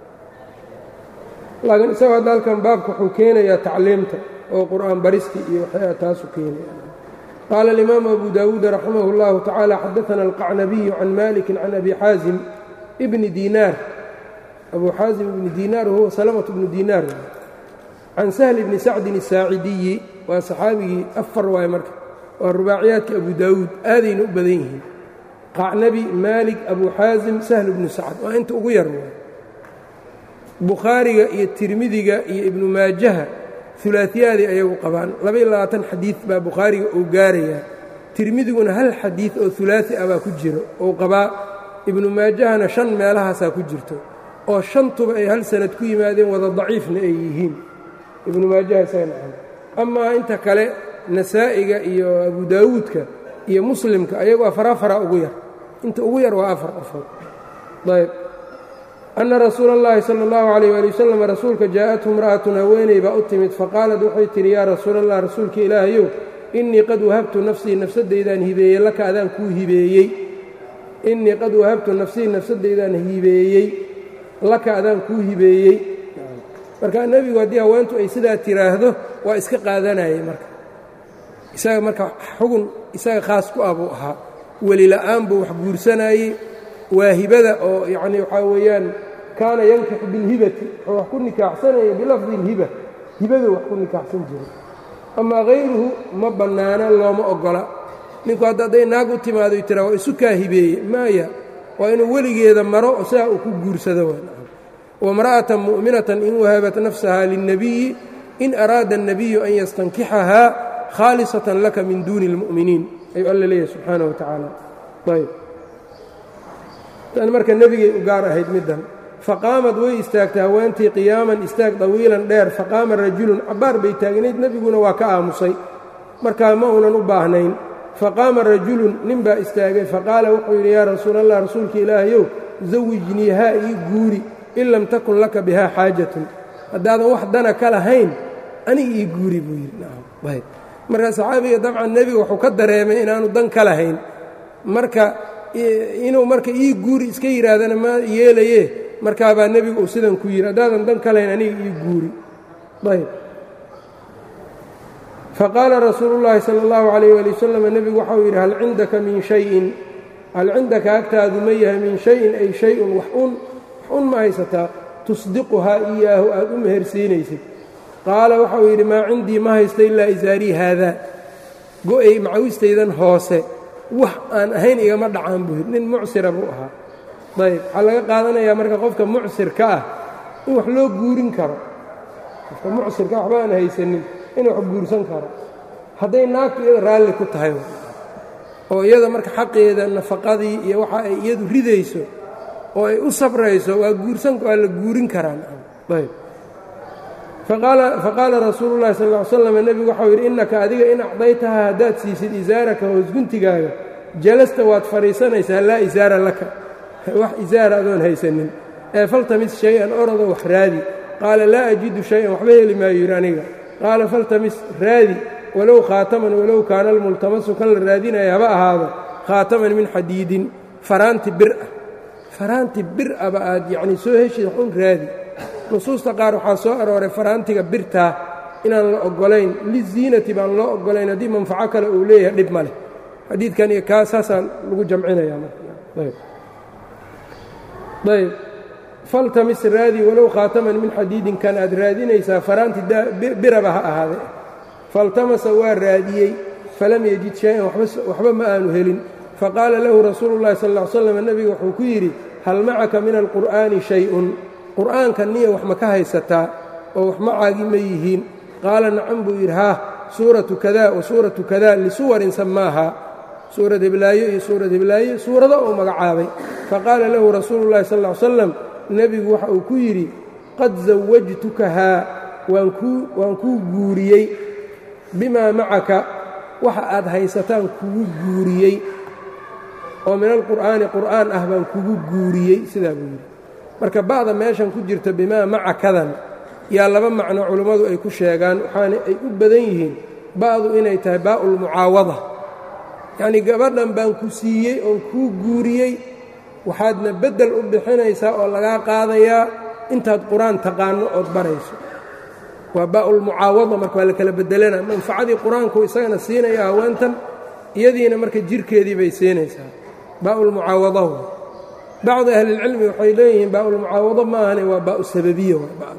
laakiin isagoo hadda halkan baabka wuxuu keenayaa tacliimta oo qur'aan baristii iyo waxyaa taasu keenaya qaala alimaamu abu daawuud raximah اllahu tacaala xadaana alqacnabiyu can maliki can abi xaazim bni diinaar abu xaazim ibni diinaar wahuwa salamatu bnu diinaar can sahli bni sacdin الsaacidiyi waa saxaabigii afar waaye marka waa rubaaciyaadka abu daawuud aadayna u badan yihiin qacnabi maalik abu xaazim sahl bnu sacd waa inta ugu yar waay bukhaariga iyo tirmidiga iyo ibnu maajaha ulaaiyaadii ayagu qabaan laba-iyo labaatan xadiid baa bukhaariga uu gaarayaa tirmidiguna hal xadiid oo ulaai ah baa ku jiro uu qabaa ibnu maajahana shan meelahaasaa ku jirto oo shantuba ay hal sanad ku yimaadeen wada daciifna ay yihiin ibnu maajaha isagana amaa inta kale nasaa'iga iyo abu daawuudka iyo muslimka ayagu afar afara ugu yar inta ugu yar waa afar afood ayb أna rasuula اllahi salى اllahu عalayh ali wasalam rasuulka jaaءathu imra'atun haweeney baa u timid faqaalad waxay tihi yaa rasuula allah rasuulka ilaahayow innii qad wahabtu nafsii nafsaddaydaan hibeeyey laka adaan kuu hibeeyey innii qad wahabtu nafsii nafsaddaydaan hibeeyey laka adaan kuu hibeeyey marka nebigu haddii haweentu ay sidaa tiraahdo waa iska qaadanayay marka isaga marka xugun isaga khaas ku ah buu ahaa weli la'aan buu wax guursanayey waa hibada oo yacni waxaa weeyaan kaana yankixu bilhibati wuxuu wax ku nikaaxsanaya bilafdi اlhiba hibaduu wax ku nikaaxsan jiray amaa hayruhu ma bannaana looma oggola ninku hadda hadday naag u timaado y tiraa waa isu kaa hibeeye maaya waa inuu weligeeda maro oo sidaa uu ku guursado wamra'atan mu'minatan in wahabat nafsaha lilnabiyi in araada الnabiyu an yastankixahaa khaalisatan laka min duuni اlmu'miniin ayuu alla leeyahay subxaanaه wa tacaala ayb tan marka nebigay u gaar ahayd middan faqaamad way istaagtay haweentii qiyaaman istaag dawiilan dheer faqaama rajulun cabbaar bay taagnayd nebiguna waa ka aamusay markaa ma uunan u baahnayn faqaama rajulun nin baa istaagay faqaala wuxuu yidhi yaa rasuula allah rasuulka ilaahayow zawijniihaa ii guuri in lam takun laka bihaa xaajatun haddaadan wax dana ka lahayn aniga ii guuri buu yidhi marka saxaabiga dabcan nebiga wuxuu ka dareemay inaanu dan ka lahayn marka inuu marka ii guuri iska yidhaahdana ma yeelaye markaabaa nebigu uu sidan ku yidhi haddaadan dan ka lahayn aniga ii guuri ayb faqaala rasuulu llaahi sala allahu calayh ali wasalam nebigu waxau yidhi hal cindaka min shayin hal cindaka agtaadu ma yahay min shayin ay shay-un wax un wax un ma haysataa tusdiquhaa iyaahu aad u mehersiinaysid qaala waxau yidhi maa cindii ma haysta ilaa isaarii haadaa go-ay macawistaydan hoose wax aan ahayn igama dhacaan buu yidhi nin mucsira buu ahaa ayb waxaa laga qaadanayaa marka qofka mucsirka ah in wax loo guurin karo qofka mucsirka waxba aan haysanin in wax guursan karo hadday naagtu iyada raalli ku tahay oo iyada marka xaqeeda nafaqadii iyo waxa ay iyadu ridayso oo ay u sabrayso waa guursan waa la guurin karaan ayb faqaala rasuulu llahi sal ll ly slam nebigu waxau yidhi innaka adiga in acdaytahaa haddaad siisid isaaraka hoosguntigaaga jalasta waad fadhiisanaysaa laa isaara laka wax isaara adoon haysanin ee faltamis shay-an orodoo wax raadi qaala laa ajidu shay-an waxba heli maayo yidhi aniga qaala faltamis raadi walow khaataman walow kaana almultamasu kan la raadinaya haba ahaado khaataman min xadiidin faraanti bir ah faraanti bir aba aad yacnii soo heshid wax un raadi nusuusta qaar waxaa soo arooray faraantiga birtaa inaan la oggolayn liziinati baan loo oggolayn haddii manfaco kale uu leeyahay dhib ma leh xadiidkan iyo kaa saasaan lagu jamcinayaa ayb faltamis raadi walow khaataman min xadiidin kan aad raadinaysaa faraanti biraba ha ahaade faltamasa waa raadiyey falam yajid shay-an waxba ma aanu helin faqaala lahu rasuulu llahi sal ll ly slam nebiga wuxuu ku yidhi hal macaka min alqur'aani shay-un qur'aanka niya wax ma ka haysataa oo wax macaagi ma yihiin qaala nacam buu yidhi haah suuratu kada wa suuratu kada lisuwarin samaaha suurad hiblaayo iyo suurad hiblaayo suurado uu magacaabay faqaala lahu rasuulu llahi sal ll ly slam nebigu waxa uu ku yidhi qad zawajtukahaa waan kuu guuriyey bimaa macaka waxa aad haysataan kugu guuriyey oo min alqur'aani qur'aan ah baan kugu guuriyey sidaa buu yidhi marka ba'da meeshan ku jirta bimaa macakadan yaa laba macno culummadu ay ku sheegaan waxaana ay u badan yihiin ba'du inay tahay baa'ulmucaawada yacnii gabadhan baan ku siiyey oon kuu guuriyey waxaadna beddel u bixinaysaa oo lagaa qaadayaa intaad qur-aan taqaanno ood barayso waa baa'ulmucaawada marka waa la kala beddelana manfacadii qur-aanku isagana siinaya haweentan iyadiina marka jirhkeedii bay siinaysaa baa'ulmucaawada bacdi ahlilcilmi waxay leeyihiin baa'ulmucaawado ma ahane waa baa'u sababiya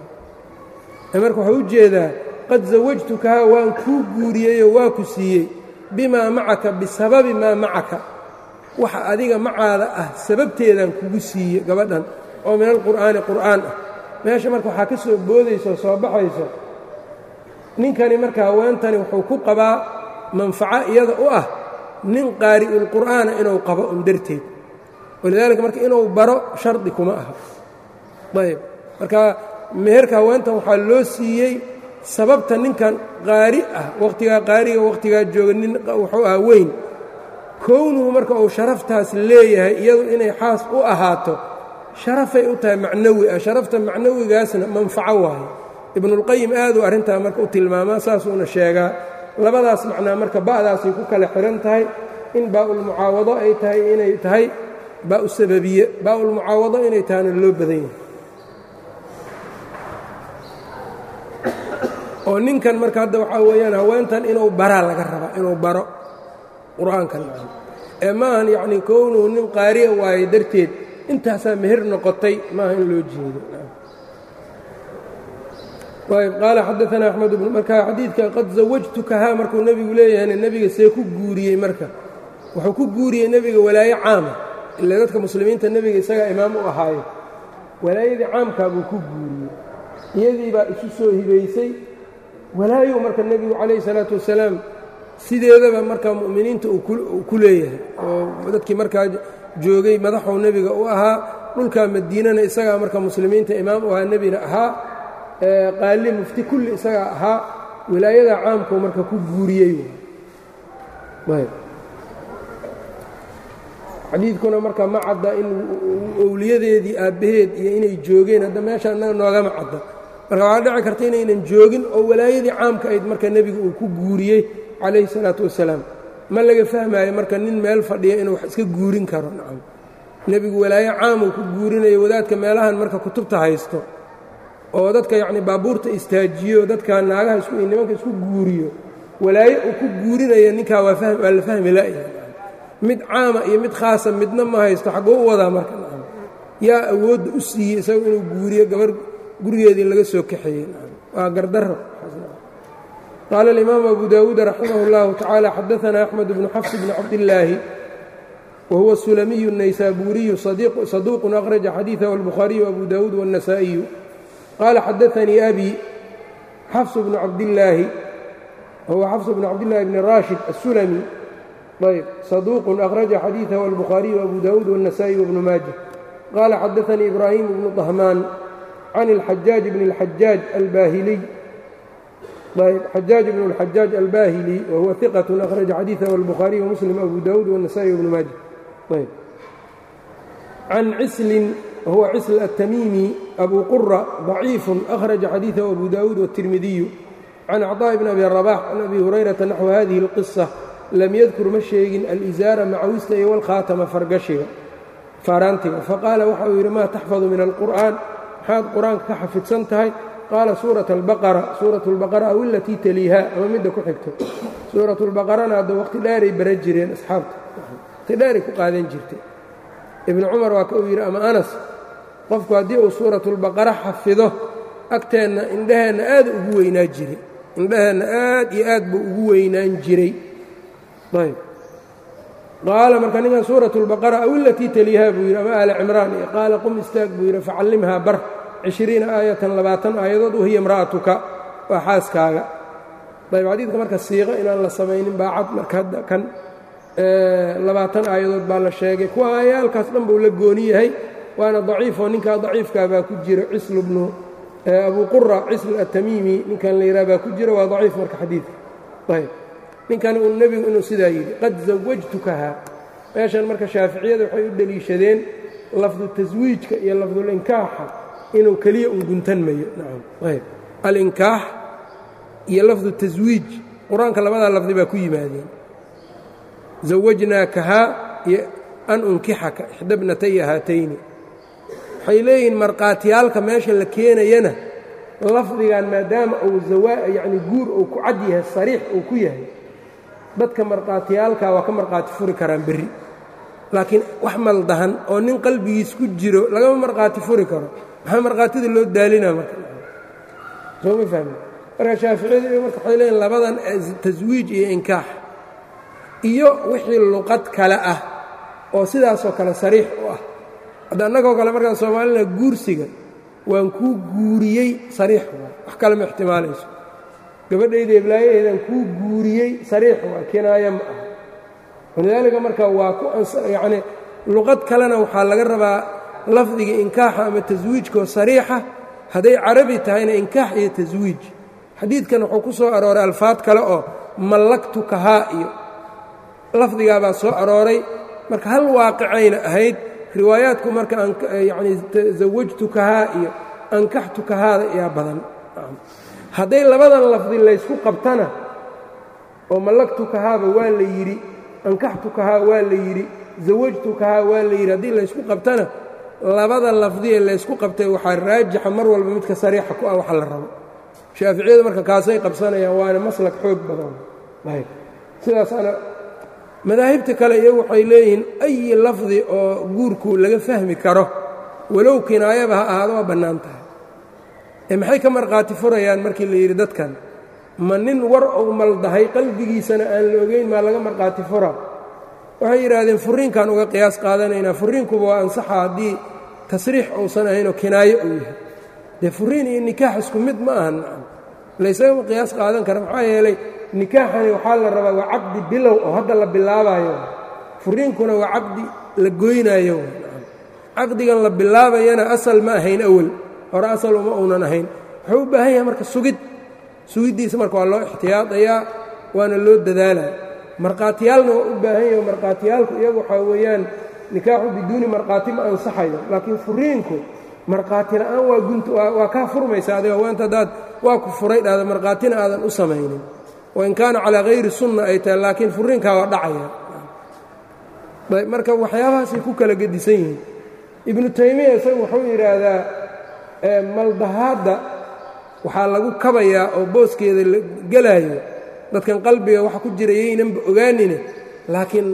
marka waxuu u jeedaa qad zawajtukahaa waan kuu guuriyeyoo waa ku siiyey bimaa macaka bisababi maa macaka waxa adiga macaada ah sababteedaan kugu siiye gabadhan oo min alqur'aani qur'aan ah meesha marka waxaa ka soo boodayso soo baxayso ninkani marka haweentani wuxuu ku qabaa manfaco iyada u ah nin qaari'ulqur'aana inuu qabo un darteed walidaalika marka inuu baro shardi kuma aha ayb marka meherka haweentan waxaa loo siiyey sababta ninkan qaari ah wakhtigaa qaariga wakhtigaa jooga nin wuxuu ahaa weyn kownuhu marka uu sharaftaas leeyahay iyadu inay xaas u ahaato sharafay u tahay macnawi ah, sharafta macnawigaasna manfaco waayo. ibnulqayim aaduu arrintaa marka u tilmaamaa, saasuuna sheegaa. labadaas macnaa marka ba'daasay ku kala xihan tahay, in baa'ulmucaawado ay tahay inay tahay baa'u sababiye, baa'ulmucaawado inay tahayna loo badan yahay. oo ninkan marka hadda waxaa weeyaan haweentan inuu baraa laga rabaa, inuu baro qur-aankan ee maahan yacnii kownuu nin qaari'a waaye darteed intaasaa meher noqotay maaha in loo jeedo. ayb qaala xadaanaa axmed bnu marka xadiidka qad zawajtukahaa markuu nebigu leeyahayna nebiga see ku guuriyey marka wuxuu ku guuriyey nebiga walaayo caama, ilaa dadka muslimiinta nebiga isagaa imaam u ahaayo, walaayadii caamkaa buu ku guuriyey, iyadii baa isu soo hibaysay walaayow marka nebigu calayhi salaatu wasalaam sideedaba markaa mu'miniinta uu ku leeyahay, oo dadkii markaa joogay madaxuu nebiga u ahaa, dhulkaa madiinana isagaa marka muslimiinta imaam u ahaa, nebina ahaa, qaali mufti kulli isagaa ahaa, wilaayada caamkuu marka ku guuriyey. xadiidkuna marka ma cadda in owliyadeedii aabbaheed iyo inay joogeen, hadda meesha annaga noogama cadda, marka waxaa dhici karta inaynan joogin oo walaayadii caamka ayd marka nebigu uu ku guuriyey calayhi salaatu wasalaam. ma laga fahmaayo marka nin meel fadhiya inuu wax iska guurin karo. nacam nebigu walaayo caamuu ku guurinayo, wadaadka meelahan marka kutubta haysto oo dadka yacni baabuurta istaajiyo, dadka naagaha isku nimanka isku guuriyo, walaayo uu ku guurinaya ninkaa waa fahm waa la fahmi la'yahay. mid caama iyo mid khaasa midna ma haysto, xaggoo u wadaa marka. nacam yaa awoodda u siiyey isagu inuu guuriyo gabar gurigeedii laga soo kaxeeyey. waa gardarro. qaala alimaamu abu daawuud raximah اllahu tacaala xadaanaa axmed bnu xafs bni cabdillaahi wa huwa sulamiyu naysaabuuriyu saduuqun akhraja xadiidahu albukhaariyu abu daawuud waاnnasaa'iyu qaala xadaanii abi xafs bnu cabdillaahi wahuwa xafs bnu cabdillahi bni raashid asulami ayb saduuqun akhraja xadiidahu albukhaariyu abu daawuud waاnnasaa'i wabnu maaja qaala xadaanii ibraahim bnu dahmaan can اlxajaaj bni اlxajaaj albaahiliy ayb xajaaj bnu اlxajaaj albaahili wahuwa iqat akhraja xadiidahu albukhaariy wamuslim abu daawuud waالnasa'i wabnu maaja ayb can cislin wahuwa cisl atamiimi abu qura ضaciifu akhraja xadiidahu abu daawuud wالtirmidiyu can acطaaءi bn abi rabax can abi hurayrata naxwu hadihi اlqisa lam yadkur ma sheegin alizaara macawista iyo walkhaatama fargashiga faaraantiga faqaala waxa uu yidhi maa taxfadu min alqur'aan maxaad qur-aanka ka xafidsan tahay qaala suurat albaqara suuratu albaqara aw ilatii taliiha ama midda ku xigto suuratu lbaqarana hadda waqti dhaaray baran jireen asxaabta waqti dhaaray ku qaadan jirtay ibnu cumar waa ka uu yidhi ama anas qofku haddii uu suuratulbaqara xafido agteenna indhaheenna aad ugu weynaa jiray indhaheenna aad iyo aad buu ugu weynaan jiray ayb qaala marka ninkan suuratu lbaqara aw ilatii taliiha buu yidhi ama aali cimraan iyo qaala qum istaag buu yidhi facallimhaa bar cishriina aayatan labaatan aayadood wahiya imra'atuka waa xaaskaaga ayb xadiidka marka siiqo inaan la samaynin baa cad marka hadda kan labaatan aayadood baa la sheegay kuwa aayaalkaas dhan buu la gooni yahay waana daciifoo ninkaa daciifkaa baa ku jira cisl bnu abu qura cisl atamiimi ninkan la yidhaha baa ku jira waa daciif marka xadiidka ayb ninkan uu nebigu inuu sidaa yidhi qad zawajtukahaa meeshan marka shaaficiyada waxay u deliishadeen lafdu taswiijka iyo lafdulinkaaxa inuu keliya un guntanmayo nacam ayb alinkaax iyo lafdu taswiij qur-aanka labadaa lafdi baa ku yimaadeen zawajnaakahaa iyo an unkixaka ixda bnataya haatayni waxay leeyihiin markhaatiyaalka meesha la keenayana lafdigan maadaama uu zawaa yacni guur uu ku cad yahay sariix uu ku yahay dadka markhaatiyaalka waa ka markhaati furi karaan berri laakiin wax maldahan oo nin qalbigiis ku jiro lagama markhaati furi karo maxaa markhaatida loo daalinaa marka soo ma fahmi marka shaaficiyadu marka waxay leeyihin labadan taswiij iyo inkaax iyo wixii luqad kale ah oo sidaasoo kale sariix u ah hadda annagoo kale markaan soomaalina guursiga waan kuu guuriyey sariix waay wax kale ma ixtimaalayso gabadhayda eblaayaheedaan kuu guuriyey sariix waay kinaaya ma aha walidaalika marka waa ku yacni luqad kalena waxaa laga rabaa lafdiga inkaaxa ama taswiijkoo sariixa hadday carabi tahayna inkaax iyo taswiij xadiidkan wuxuu ku soo arooray alfaad kale oo mallaktukahaa iyo lafdigaabaa soo arooray marka hal waaqicayna ahayd riwaayaadku marka yani zawajtukahaa iyo ankaxtukahaada ayaa badan. hadday labadan lafdi laysku qabtana oo mallaktukahaaba waa la yidhi, ankaxtukahaa waa la yidhi, zawajtukahaa waa la yidhi, haddii laysku qabtana labada lafdi ee laysku qabtay waxaa raajixa mar walba midka sariixa ku ah waxa la rabo. shaaficiyadu marka kaasay qabsanayaan, waana maslak xoog badan. sidaasaana madaahibta kale iyagu waxay leeyihiin ayi lafdi oo guurku laga fahmi karo walow kinaayaba ha ahaado waa bannaan tahay. ee maxay ka markhaati furayaan markii la yidhi dadkan ma nin war ou maldahay qalbigiisana aan la ogeyn maa laga markhaati furaa? waxay yidhaahdeen furiinkaan uga qiyaas qaadanaynaa, furiinkuba waa ansaxa haddii tasriix uusan ahaynoo kinaayo uu yahay. dee furiin iyo nikaax isku mid ma ahan, laysagama qiyaas qaadan kara. maxaa yeelay nikaaxani waxaa la rabaa waa caqdi bilow oo hadda la bilaabayo, furiinkuna waa caqdi la goynaayo. caqdigan la bilaabayana asal ma ahayn awel, hore asal uma uunan ahayn. wuxuu u baahan yahay marka sugid, sugiddiisa marka waa loo ixtiyaadayaa, waana loo dadaalaya. markhaatiyaalna waa u baahan yahay, markhaatiyaalku iyagu waxaa weeyaan nikaaxu biduuni markhaati ma ansaxayo, laakiin furiinku markhaati la'aan waa gunta waa kaa furmaysa adiga waanta haddaad waa ku furay dhahda markhaatina aadan u samaynin, wain kaana calaa hayri sunna ay tahay, laakiin furiinkaa waa dhacaya. ayb marka waxyaabahaasay ku kala gedisan yihiin. ibnu taymiya isagu wuxuu yidhaahdaa maldahaadda waxaa lagu kabayaa oo booskeeda la gelaayo dadkan qalbiga waxa ku jira yaynanba ogaanine, laakiin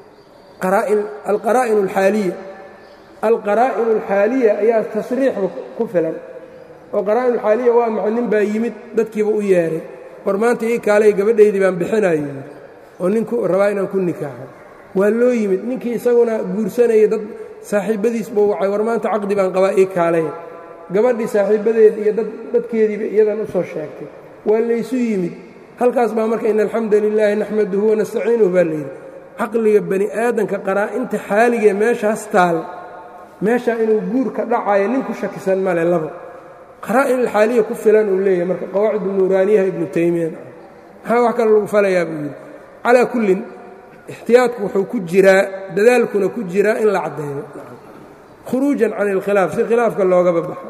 alqaraa'in alxaaliya alqaraa'in alxaaliya ayaa tasriixba ku filan. oo qaraa'in alxaaliya waa maxa nin baa yimid dadkiiba u yeehay, war maanta ii kaalay gabadhaydii baan bixinayo oo ninku rabaa inaan ku nikaaxo. waa loo yimid ninkii isaguna guursanayay dad saaxiibbadiis buu wacay, war maanta caqdi baan qabaa ii kaalay. gabadhii saaxiibbadeed iyo dadkeediiba iyadan u soo sheegtay, waa laysu yimid. halkaas baa marka in alxamda lilaahi naxmaduhu wanastaciinuhu baa layidhi. caqliga bani aadanka qaraa'inta xaaligee meeshaas taal, meeshaa inuu guurka dhacayo nin ku shakisan male labo. qaraa'in alxaaliya ku filan uu leeyahay marka qawaacidu nuuraaniyaha ibnu taymiya. maxaa wax kale lagu falayaa buu yidhi. calaa kullin ixtiyaadku wuxuu ku jiraa, dadaalkuna ku jiraa in la caddeeyo khuruujan can ilkhilaaf, si khilaafka loogaba baxo.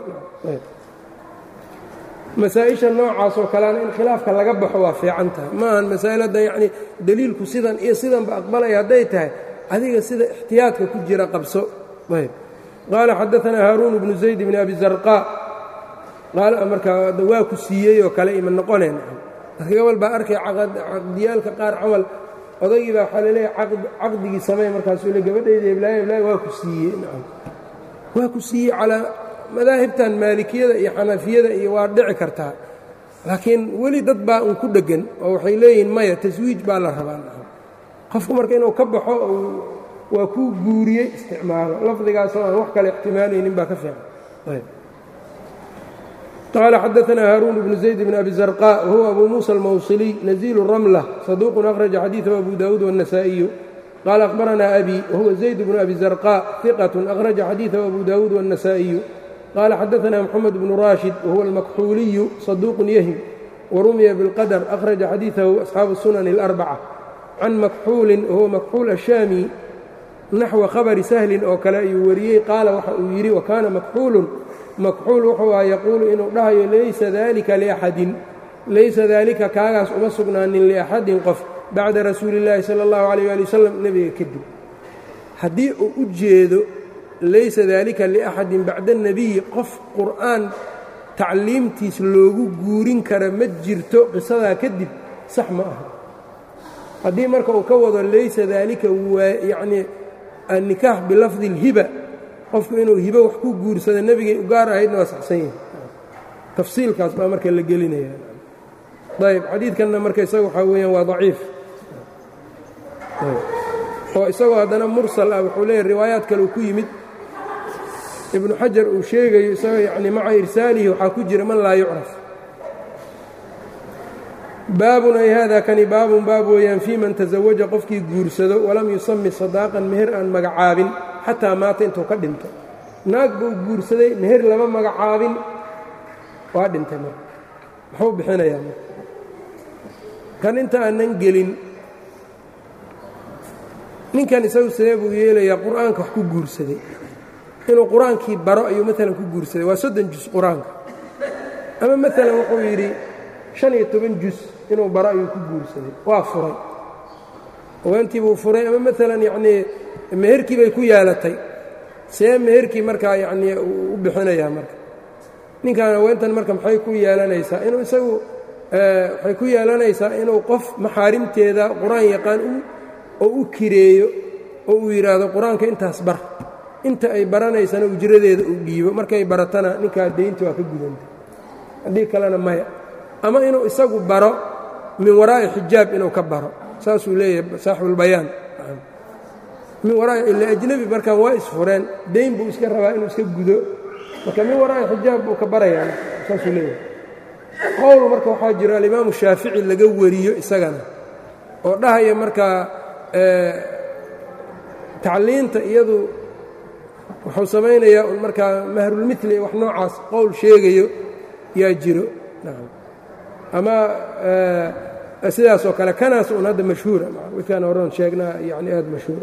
masaa-isha noocaasoo kaleana in khilaafka laga baxo waa fiican tahay, ma ahan masaa'ilada yacnii deliilku sidan iyo sidanba aqbalaya hadday tahay, adiga sida ixtiyaadka ku jira qabso. ayb qaala xadaanaa haaruun bnu zayd bni abi zarqaa qaala markaa waa ku siiyey oo kale ima noqoneen. dadka gobol baa arkay caqdiyaalka qaar camal odaygii baa waxaa laleeyahay caqdigii samey, markaasuu le gabadhayda heblaaya heblaaya waa ku siiyey. waa ku siiyey calaa madaahibtan maalikiyada iyo xanafiyada iyo waa dhici kartaa, laakiin weli dad baa un ku dheggan oo waxay leeyihiin maya taswiij baa la rabaa. qofku marka inuu ka baxo waa kuu guuriyey isticmaalo lafdigaasoo aan wax kale ixtimaalaynin baa ka fiican. qaala xadaanaa haaruun bnu zayd bn abi zarqaa wahuwa abu muusa almawsiliy naziilu ramla saduuqun akhraja xadiidahu abu daawuud waالnasaa'iyu. qaala akhbaranaa abi wahuwa zayd bnu abi zarqaa iqatun akhraja xadiidahu abu daawuud waالnasaa'iyu. qaala xadaanaa moxamed bnu raashid wahuwa almakxuuliyu saduuqun yahim warumiya biاlqadr akhraja xadiidahu asxaabu sunani اlarbaca. can makxuulin wahuwa makxuul ashaami naxwa khabari sahlin oo kale ayuu wariyey. qaala waxa uu yidhi wakaana makxuulun makxuul wuxuu aha yaquulu inuu dhahayo laysa dalika liaxadin, laysa daalika kaagaas uma sugnaanin liaxadin qof bacda rasuuli اllaahi sala اllahu alayh ali wasalam nebiga kadib. haddii uu u jeedo laysa daalika liaxadin bacda nebiyi, qof qur'aan tacliimtiis loogu guurin kara ma jirto qisadaa kadib, sax ma aha. haddii marka uu ka wado laysa daalika waa yacnii annikaax bilafdi اlhiba, qofku inuu hibo wax ku guursado nebigay u gaar ahaydna waa saxsan yahay. tafsiilkaas baa marka la gelinaya. ayb xadiidkanna marka isaga waxaa weeyaan waa daciif, oo isagoo haddana mursal ah wuxuu leeyahy riwaayaad kale uu ku yimid ibnu xajar uu sheegayo isagoo yacni maca irsaalihi waxaa ku jira man laa yucraf. baabun ay haadaa kani baabun baab weeyaan fii man tasawaja qofkii guursado walam yusami sadaaqan meher aan magacaabin xataa maata intuu ka dhinto. naag buu guursaday meher lama magacaabin, waa dhintay marka muxuu bixinayaa marka? kan inta aanan gelin ninkan isagu sidee buu yeelayaa qur'aanka wax ku guursaday inuu qur-aankii baro ayuu maalan ku guursaday waa soddon jus qur-aanka ama maalan wuxuu yidhi shan iyo toban jus inuu baro ayuu ku guursaday waa furay haweentii buu furay ama maalan yacnii meherkii bay ku yeelatay see meherkii markaa yacnii u bixinayaa marka ninkan haweentan marka maxay ku yeelanaysaa inuu isagu waxay ku yeelanaysaa inuu qof maxaarimteeda qur-aan yaqaan oo u kireeyo oo uu yidhaahdo qur-aanka intaas bar inta ay baranaysana ujradeeda uu dhiibo markay baratana ninkaa daynta waa ka gudantay haddii kalena maya ama inuu isagu baro min waraa'i xijaab inuu ka baro saasuu leeyahay saaxibulbayaan min waraa'i ila ajnebi markaan waa isfureen dayn buu iska rabaa inuu iska gudo marka min waraa'i xijaab buu ka barayaa saasuu leeyahay qowl marka waxaa jiro alimaamu shaafici laga wariyo isagana oo dhahaya markaa tacliinta iyadu wuxuu samaynayaa un markaa mahrulmili wax noocaas qowl sheegayo yaa jiro ama sidaas oo kale kanaas un hadda mashhuura midkaan horan sheegnaa yani aad mashhuur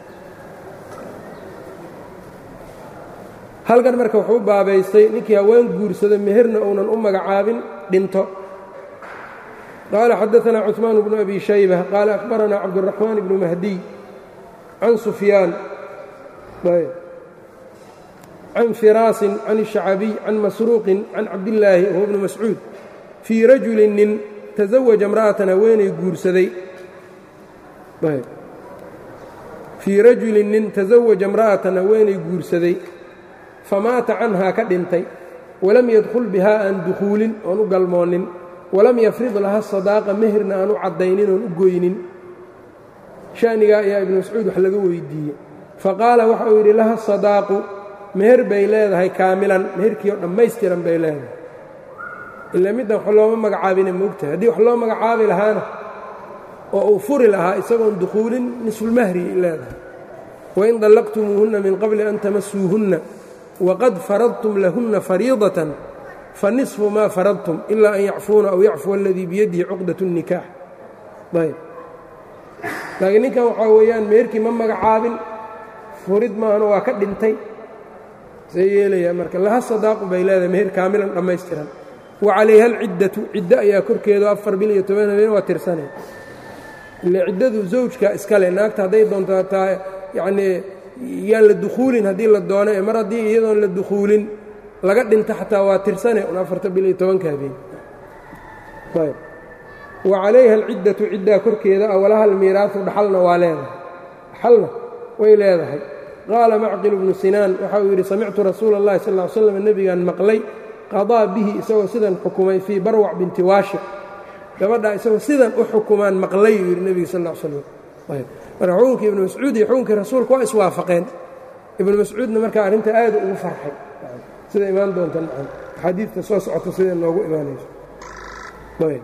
halkan marka wuxuu baabaystay ninkii haween guursado meherna uunan u magacaabin dhinto qaala xadaanaa cuثmaan bnu abi shayba qaala akhbaranaa cabdالraxmaan bnu mahdiy can sufyaan can firaasin can الشhacabiy can masruuqin can cabdillaahi wahuwa bnu mascuud fii rajulin nin taزawaja imra'atan haweenay guursaday fii rajulin nin taزawaja imra'atan haweenay guursaday famaata canhaa ka dhintay walam yadkhul bihaa aan dukhuulin oon u galmoonnin walam yafrid laha sadaaqa meherna aan u caddaynin oon u goynin sha'nigaa ayaa ibnu mascuud wax laga weydiiyey faqaala waxa uu yidhi laha sadaaqu meher bay leedahay kaamilan meherkii oo dhammaystiran bay leedahay ilaa middan wax looma magacaabina moogtahay haddii wax loo magacaabi lahaana oo uu furi lahaa isagoon dukhuulin nisfulmahri leedahay wain dallaqtumuuhunna min qabli an tamasuuhunna wqad faradtum lahuna fariidaة fanisfu maa faradtum ilaa an yacfuuna aw yacfuwa aladii biyadihi cuqdaة الnikaax ayb laakiin ninkan waxaa weeyaan meherkii ma magacaabin furid maahana waa ka dhintay see yeelayaa marka laha sadaaqu bay leedahay meher kaamilan dhammaystiran wa calayha alciddatu ciddo ayaa korkeedu afar bil iyo toban habeen waa tirsanay ile ciddadu zawjka iskale naagta hadday doonto taa yacnii yaan la dukhuulin haddii la doono ee mar haddii iyadoon la dukhuulin laga dhinto xataa waa tirsane un afarta bil iyo tobanka habeen ayb wa calayha alciddatu ciddaa korkeeda a walaha almiiraasu dhaxalna waa leedahay dhaxalna way leedahay qaala macqil bnu sinaan waxa uu yidhi samictu rasuula اllahi sal ll ly slam nebigaan maqlay qadaa bihi isagoo sidan xukumay fii barwac binti waashiq gabadhaa isagoo sidan u xukumaan maqlay uu yidhi nebiga sal ll ly slam ayb marka xukunkii ibnu mascuud iyo xukunkii rasuulka waa iswaafaqeen ibnu mascuudna markaa arrinta aad ugu farxay sida imaan doonta nacam axaadiidta soo socota sida noogu imaanayso ayb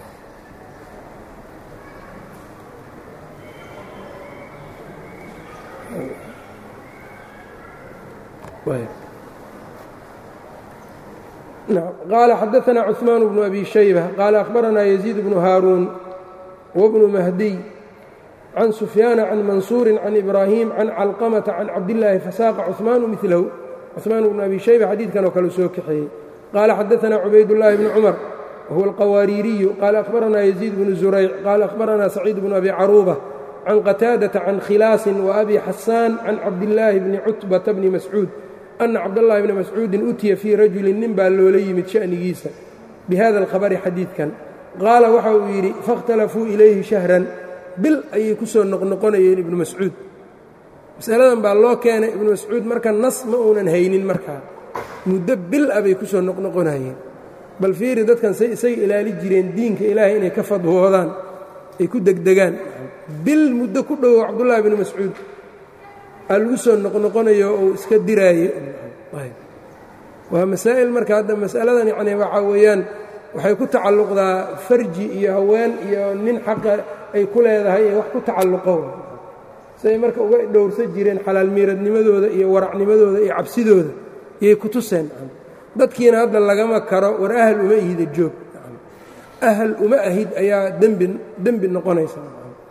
qaala xadaanaa cuثmaan bnu abi shayba qaala akhbaranaa yaziid bnu haaruun wabnu mahdiy can sufyaana can mansuuri can ibraahim can calqamata can cabdillaahi fasaaqa cuثmaanu milahu cuثmaan bnu abi shayba xadiidkan oo kale soo kaxeeyey qaala xadaanaa cubaydullaahi bni cumar wahuwa alqawaariiriyu qaala akhbaranaa yaziid bnu zurayc qaala akhbaranaa saciid bnu abi caruuba can qataadata can khilaasin wa abi xasaan can cabdillaahi bni cutbata bni mascuud ana cabdاllahi bni mascuudin utiya fii rajulin nin baa loola yimid sha'nigiisa bihada alkhabari xadiidkan qaala waxa uu yidhi faاkhtalafuu ilayhi shahran bil ayay ku soo noqnoqonayeen ibnu mascuud masaladan baa loo keenay ibnu mascuud marka nas ma uunan haynin markaa muddo bil a bay ku soo noqnoqonayeen bal fiiri dadkan say isaga ilaali jireen diinka ilaahay inay ka fadwoodaan ay ku degdegaan bil muddo ku dhowo cabdullaahi bni mascuud aa lagu soo noqnoqonayo uu iska diraaye waa masaa'il marka hadda mas'aladan yacni waxaa weeyaan waxay ku tacalluqdaa farji iyo haween iyo nin xaqa ay ku leedahay ee wax ku tacalluqo say marka uga dhowrsan jireen xalaal miiradnimadooda iyo waracnimadooda iyo cabsidooda iyay ku tuseen dadkiina hadda lagama karo war ahal uma ihida joog ahal uma ahid ayaa dembi dembi noqonaysa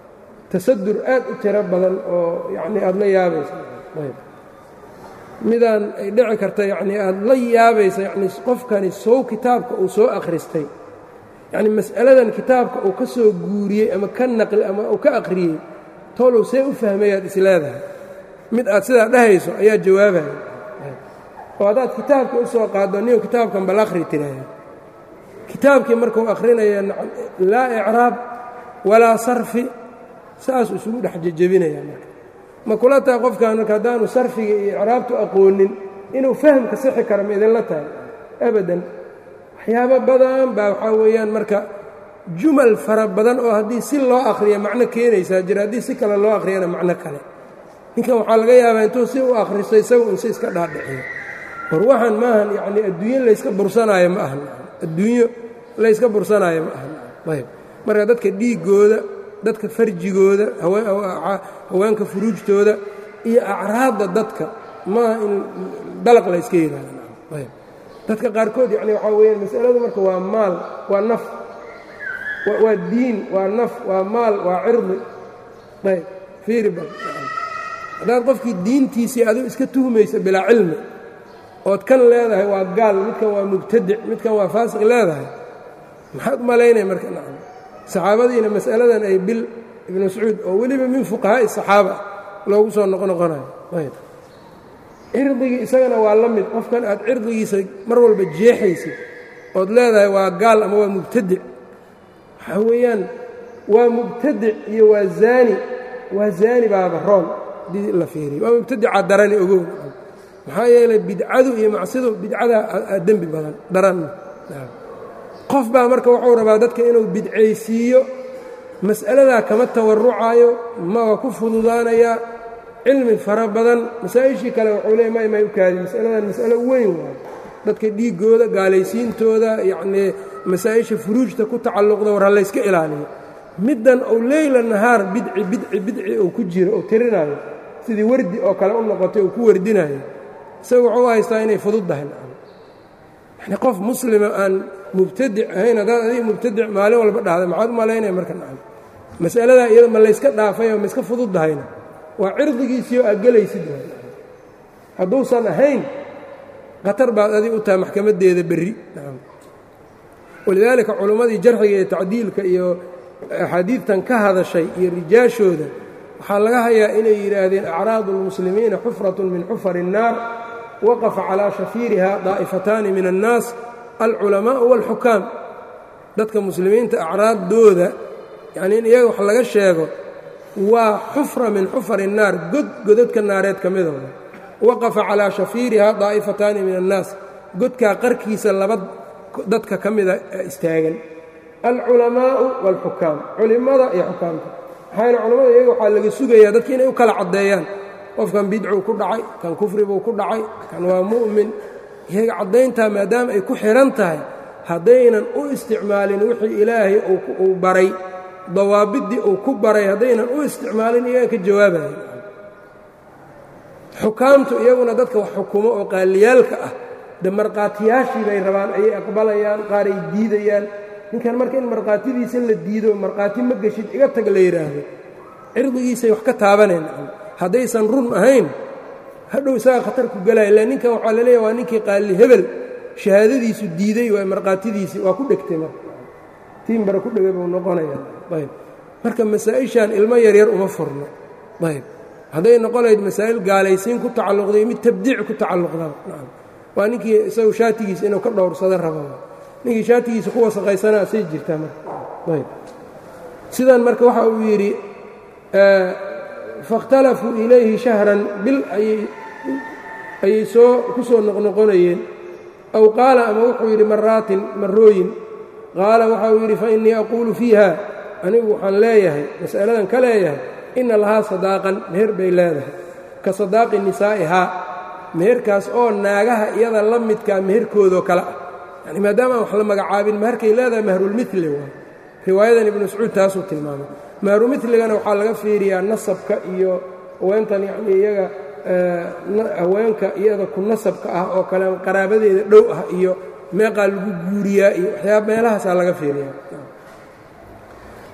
tasadur aad u tiro badan oo yacnii aada la yaabaysa ayb midaan ay dhici karta yacnii aada la yaabaysa yacnii qofkani sow kitaabka uu soo akhristay yacnii mas'aladan kitaabka uu ka soo guuriyey ama ka naqli ama uu ka akhriyey toolow see u fahmayaad is leedahay mid aad sidaa dhahayso ayaa jawaabaya oo haddaad kitaabka u soo qaaddo niyow kitaabkan bal akhri tiraahda kitaabkii markuu akhrinaya laa icraab walaa sarfi saasuu isugu dhex jejebinaya marka ma kula tahay qofkan marka haddaanu sarfiga iyo icraabtu aqoonin inuu fahamka sixi kara ma idinla tahay abadan waxyaabo badan baa waxaa weeyaan marka jumal fara badan oo haddii si loo akhriya macno keenaysaa jira haddii si kale loo akhriyana macno kale ninkan waxaa laga yaabaa intuu si u akhristo isaga un si iska dhaadhiciyo war waxaan maahan yacnii adduunyo layska bursanaayo ma ahan adduunyo layska bursanaayo ma ahan ayb marka dadka dhiiggooda dadka farjigooda haweenka furuujtooda iyo acraadda dadka maaha in dalaq la yska yidhaahdo ayb dadka qaarkood yacni waxaa weeyaan masaladu marka waa maal waa naf waa diin waa naf waa maal waa cirdi ayb fiiri bal haddaad qofkii diintiisii adigu iska tuhmaysa bilaa cilmi ood kan leedahay waa gaal midkan waa mubtadic midkan waa faasiq leedahay maxaad u malaynaya marka nacam saxaabadiina mas'aladan ay bil ibnu mascuud oo weliba min fuqahaa'i saxaaba loogu soo noqonoqonayo ayb cirdigii isagana waa la mid qofkan aad cirdigiisa mar walba jeexaysid ood leedahay waa gaal ama waa mubtadic waxaa weeyaan waa mubtadic iyo waa zaani waa zaani baaba roon haddii la fiiriyo waa mubtadica darani ogow maxaa yeelay bidcadu iyo macsidu bidcada dembi badan daran qof baa marka wuxuu rabaa dadka inuu bidcaysiiyo mas'aladaa kama tawarrucaayo ma waa ku fududaanayaa cilmi fara badan masaa'ishii kale wuxuu leey may may u kaadi mas'aladan mas'alo weyn waayo dadka dhiiggooda gaalaysiintooda yacnii masaa'isha furuujta ku tacalluqda war ha layska ilaaliyo middan ou leyla nahaar bidci bidci bidci uu ku jiro oo tirinaayo sidii wardi oo kale u noqotay uu ku wardinayo isaga wuxuu haystaa inay fududdahay yacnii qof muslima aan mubtadic ahayn haddaad adiga mubtadic maalin walba dhahda maxaad u malaynaya marka nacam mas'aladaa iyada ma layska dhaafay oo ma iska fududdahayna waa cirdigiisii oo aad gelaysid hadduusan ahayn khatar baad adig u tahay maxkamaddeeda berri nacam walidaalika culimmadii jarxiga iyo tacdiilka iyo axaadiidtan ka hadashay iyo rijaashooda waxaa laga hayaa inay yidhaahdeen acraadu اlmuslimiina xufratun min xufari الnaar waqafa calaa shafiiriha daa'ifataani min الnaas alculamaa'u wاlxukaam dadka muslimiinta acraaddooda yacnii in iyaga wax laga sheego waa xufra min xufari الnaar god godadka naareed ka midooda waqafa calaa shafiiriha daa'ifataani min الnaas godkaa qarkiisa laba dadka ka mida istaagan alculamaa'u wاlxukaam culimmada iyo xukaamta maxayna culimmada iyaga waxaa laga sugayaa dadka inay u kala caddeeyaan qofkan bidcuu ku dhacay kan kufri buu ku dhacay kan waa mu'min iyaga caddayntaa maadaama ay ku xidhan tahay haddaynan u isticmaalin wixii ilaahay uu baray dawaabiddii uu ku baray haddaynan u isticmaalin iyaga ka jawaabaya xukaamtu iyaguna dadka wax xukumo oo qaaliyaalka ah de markhaatiyaashii bay rabaan ayay aqbalayaan qaar ay diidayaan ninkan marka in markhaatidiisa la diido markhaati ma geshid iga tag la yidhaahdo cirdigiisay wax ka taabaneen haddaysan run ahayn hadhow isaga khatar ku gelaya illa ninkan waxaa la leeyahy waa ninkii qaali hebel shahaadadiisu diiday waa markhaatidiisii waa ku dhegtay marka tiimbara ku dhegay buu noqonaya ayb marka masaa'ishan ilmo yaryar uma furno ayb hadday noqon lahayd masaa'il gaalaysiin ku tacalluqday mid tabdiic ku tacalluqda nacam waa ninkii isagu shaatigiisa inuu ka dhowrsado raba ninkii shaatigiisa ku wasaqaysanaa say jirtaa marka ayb sidan marka waxa uu yidhi faاkhtalafuu ilayhi shahran bil ayay soo ku soo noqnoqonayeen aw qaala ama wuxuu yidhi maraatin marooyin qaala waxa uu yidhi fainii aquulu fiiha anigu waxaan leeyahay mas'aladan ka leeyahay ina lahaa sadaaqan meher bay leedahay ka sadaaqi nisaa'ihaa meherkaas oo naagaha iyada la midkaa meherkoodoo kale ah yani maadaama aan wax la magacaabin meherkay leedahay mahrulmili waay riwaayadan ibnu mascuud taasuu tilmaamay mahrumidligana waxaa laga fiiriyaa nasabka iyo haweentan yacni iyaga haweenka iyada ku nasabka ah oo kale qaraabadeeda dhow ah iyo meeqaa lagu guuriyaa iyo waxyaaba meelahaasaa laga fiiriyaa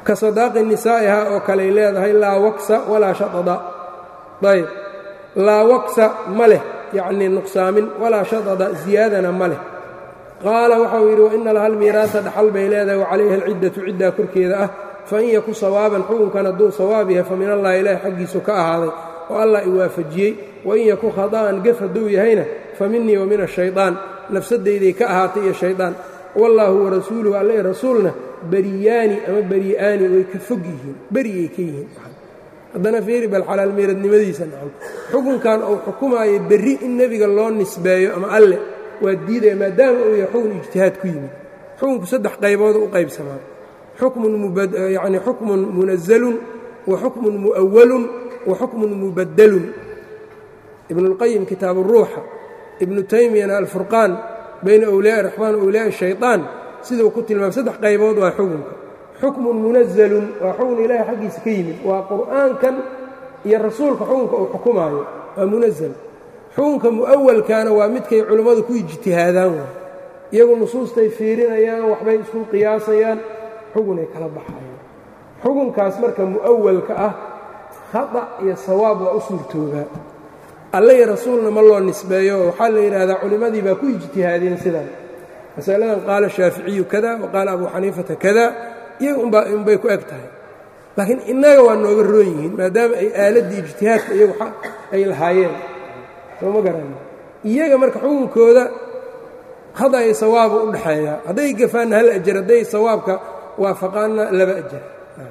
ka sadaaqi nisaa'ihaa oo kaley leedahay laa waksa walaa shatada ayb laa waksa ma leh yacnii nuqsaamin walaa shatada ziyaadana ma leh qaala waxau yidhi waina laha almiiraasa dhaxal bay leedahay wacalayha alciddatu ciddaa korkeeda ah fain yaku sawaaban xukunkan hadduu sawaab yahay fa min allahi ilaahi xaggiisu ka ahaaday oo allah i waafajiyey wain yaku khada'an gef hadduu yahayna fa minii wa min ashayطaan nafsadayday ka ahaatay iyo shaydaan wallaahu warasuuluhu alla i rasuulna beriyaani ama beri'aani way ka fog yihiin beriyay ka yihiin haddana fiiri bal xalaalmeeradnimadiisa nacam xukunkan uu xukumaayo berri in nebiga loo nisbeeyo ama alle waa diidaya maadaama uu yahay xukun ijtihaad ku yimid xukunku saddex qaybooda u qaybsamaa xukmun yani xukmun munazalun wa xukmun mu'awalun wa xukmun mubaddalun ibnuulqayim kitaabu ruuxa ibnu taymiyana alfurqaan bayna awliyaa'i raxmaan wa awliyaa'i shayطaan siduu ku tilmaamay saddex qaybood waa xukunka xukmun munazalun waa xukun ilaahay xaggiisa ka yimid waa qur'aankan iyo rasuulka xukunka uu xukumaayo waa munazal xukunka mu'awalkaana waa midkay culimmadu ku ijtihaadaan waay iyagu nusuustay fiirinayaan waxbay isku qiyaasayaan xukunay kala baxayaan xukunkaas marka mu'awalka ah khata iyo sawaab waa u suurtoobaa alle iyo rasuulna ma loo nisbeeyo waxaa la yidhaahdaa culimmadii baa ku ijtihaadeen sidan masaladan qaala shaaficiyu kada wa qaala abuu xaniifata kada iyaga unbay ku eg tahay laakiin innaga waa nooga roon yihiin maadaama ay aaladdii ijtihaadka iyagu ay lahaayeen soo ma garanno iyaga marka xukunkooda khada iyo sawaaba u dhaxeeyaa hadday gafaanna hal ajar hadday sawaabka waafaqaanna laba ajar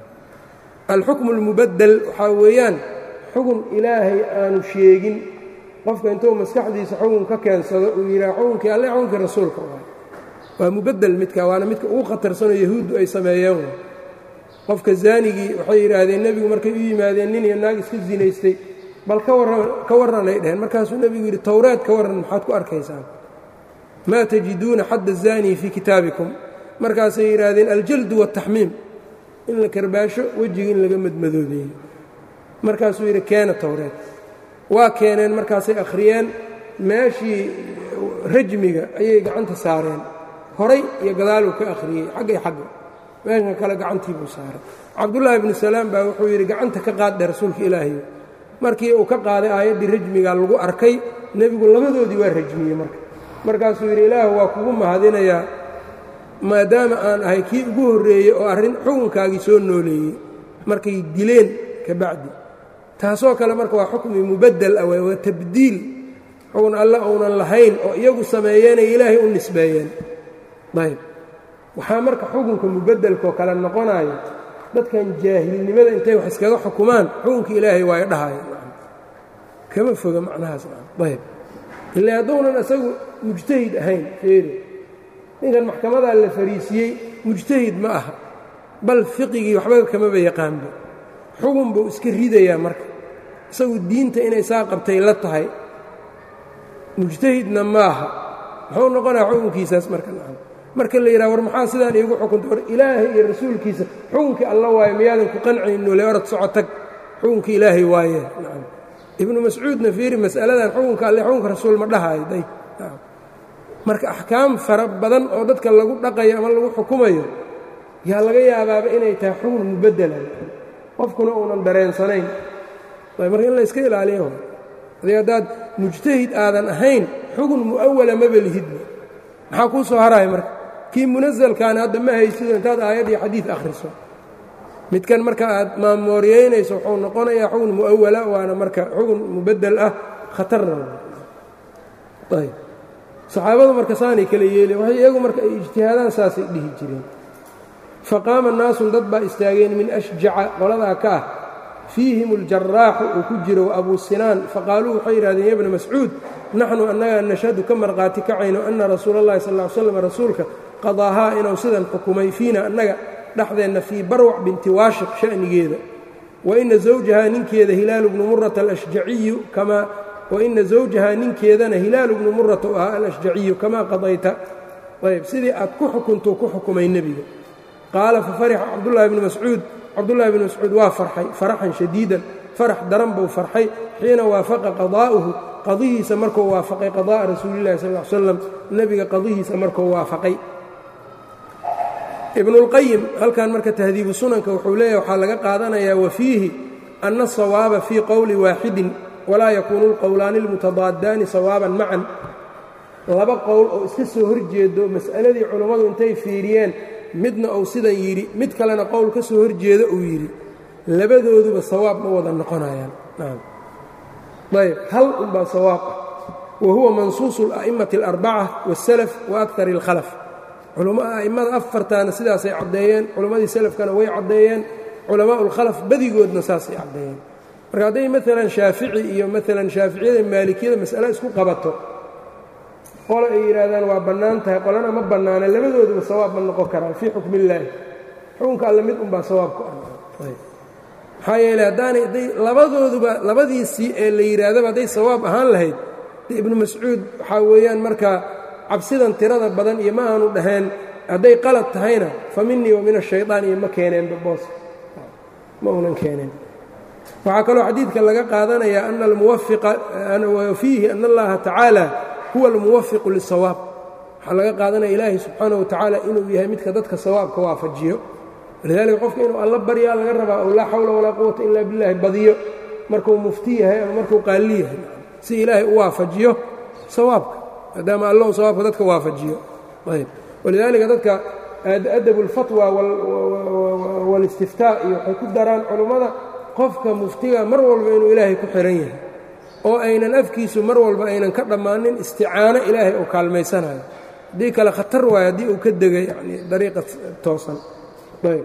alxukmu almubaddel waxaa weeyaan xukun ilaahay aanu sheegin qofka intuu maskaxdiisa xukun ka keensado uu yidhaha xukunkii alle xukunkii rasuulka waay waa mubaddel midka waana midka ugu khatarsanoo yahuuddu ay sameeyeen way qofka zaanigii waxay yidhaahdeen nebigu markay u yimaadeen nin iyo naag iska zinaystay bal ka warran ka warranay dheheen markaasuu nebigu yidhi towraad ka warran maxaad ku arkaysaan maa tajiduuna xadda zaanii fii kitaabikum markaasay yidhaahdeen aljaldu waataxmiim in la karbaasho wejiga in laga madmadoobeeyo markaasuu yidhi keena towreed waa keeneen markaasay akhriyeen meeshii rajmiga ayay gacanta saareen horay iyo gadaaluu ka akhriyey xagga iyo xagga meeshan kale gacantii buu saaray cabdullaahi ibnu salaam baa wuxuu yidhi gacanta ka qaadde rasuulka ilaahay markii uu ka qaaday aayaddii rajmiga lagu arkay nebigu labadoodii waa rajmiyey marka markaasuu yidhi ilaahu waa kugu mahadinayaa maadaama aan ahay kii ugu horreeyey oo arrin xukunkaagii soo nooleeyey markay dileen ka bacdi taasoo kale marka waa xukmi mubaddel ah waa tabdiil xukun alle uunan lahayn oo iyagu sameeyeenay ilaahay u nisbeeyeen ayb waxaa marka xukunka mubaddelkaoo kale noqonayo dadkan jaahilnimada intay wax iskaga xukumaan xukunka ilaahay waayo dhahayo kama foga macnahaas ayb ilaa hadduunan isagu mujtahid ahayn feeri ninkan maxkamadaa la fariisiyey mujtahid ma aha bal fiqigii waxba kamaba yaqaanba xukun buu iska ridayaa marka isagu diinta inay saa qabtay la tahay mujtahidna maaha muxuu noqonaya xukunkiisaas marka marka la yidhaha war maxaa sidaan iigu xukunta war ilaahay iyo rasuulkiisa xukunkii alla waaye miyaadan ku qancayno le orad soco tag xukunkii ilaahay waaye nacam ibnu mascuudna fiiri mas'aladan xukunka alle xukunka rasuul ma dhahayo day marka axkaam fara badan oo dadka lagu dhaqayo ama lagu xukumayo yaa laga yaabaaba inay tahay xukun mubaddela qofkuna uunan dareensanayn marka in la yska ilaaliyo adi haddaad mujtahid aadan ahayn xukun mu'awala maba lihidba maxaa kuu soo haraya marka kii munasalkaana hadda ma haysido intaad aayad iyo xadiid akhriso midkan marka aad maamooriyeynayso wuxuu noqonayaa xukun mu'awala waana marka xukun mubaddel ah khatarna ayb saxaabadu marka saanay kala yeeleen waxay iyagu marka ay ijtihaadaan saasay dhihi jireen faqaama naasun dad baa istaageen min ashjaca qoladaa ka ah fiihim aljaraaxu uu ku jiro wa abuu sinaan faqaaluu waxay yidhahdeen ya bna mascuud naxnu annagaa nashhadu ka marqaati kacayno anna rasuula allahi sal ll ly slam rasuulka qadaahaa inuu sidan xukumay fiina annaga dhexdeenna fii barwac binti waashiq sha'nigeeda wa ina zawjahaa ninkeeda hilaalu bnu murata alashjaciyu kamaa waina zawjahaa ninkeedana hilaalu bnu murata u ahaa alashjaciyu kamaa qadayta ayb sidii aad ku xukuntuu ku xukumay nebiga qaala fafarixa cabdullaahi bnu mascuud cabdullaahi bnu mascuud waa farxay faraxan shadiidan farax daran buu farxay xiina waafaqa qadaa'uhu qadihiisa markuu waafaqay qadaa'a rasuulillahi sal ll ly slam nebiga qadihiisa markuu waafaqay ibnulqayim halkan marka tahdiibu sunanka wuxuu leeyahy waxaa laga qaadanayaa wafiihi ana asawaaba fii qowli waaxidin walaa yakuunu lqowlaani almutadaadaani sawaaban macan laba qowl oo iska soo horjeedo mas'aladii culammadu intay fiiriyeen midna uu sidan yidhi mid kalena qowl ka soo horjeedo uu yidhi labadooduba sawaab ma wada noqonayaan ayb hal unbaa sawaab ah wa huwa mansuusu ala'imati alarbaca waasalaf wa akari alkhalaf a'immada afartaana sidaasay caddeeyeen culammadii salafkana way caddeeyeen culamaa'u lkhalaf badigoodna saasay caddeeyeen marka hadday maalan shaafici iyo maalan shaaficiyada maalikiyada mas'ale isku qabato qole ay yidhaahdaan waa bannaan tahay qolana ma bannaana labadooduba sawaab ma noqon karaan fii xukmi illaahi xukunka alle mid unbaa sawaab ku ah maxaa yeeley haddaanay hadday labadooduba labadiisii ee la yidhaahdaba hadday sawaab ahaan lahayd de ibnu mascuud waxaa weeyaan markaa cabsidan tirada badan iyo ma aanu dhaheen hadday qalad tahayna fa minii wa min ashayطaan iyo ma keeneenba boos ma unan keeneen waxaa kaloo xadiidka laga qaadanayaa ana almuwafiqa fiihi ana allaha tacaala huwa almuwafiqu lisawaab waxaa laga qaadanaya ilaahay subxaana wa tacaala inuu yahay midka dadka sawaabka waafajiyo walidaalika qofka inuu alla baryaa laga rabaa oo laa xawla walaa quwata ila biاllahi badiyo markuu mufti yahay ama markuu qaali yahay si ilaahay u waafajiyo sawaabka maadaama allahu sawaabka dadka waafajiyo ayb walidaalika dadka adabu اlfatwa wاlistiftaa iyo waxay ku daraan culummada qofka muftiga mar walba inuu ilaahay ku xihan yahay oo aynan afkiisu mar walba aynan ka dhammaanin isticaano ilaahay oo kaalmaysanayo haddii kale khatar waayo haddii uu ka degay yani dariiqa toosan ayb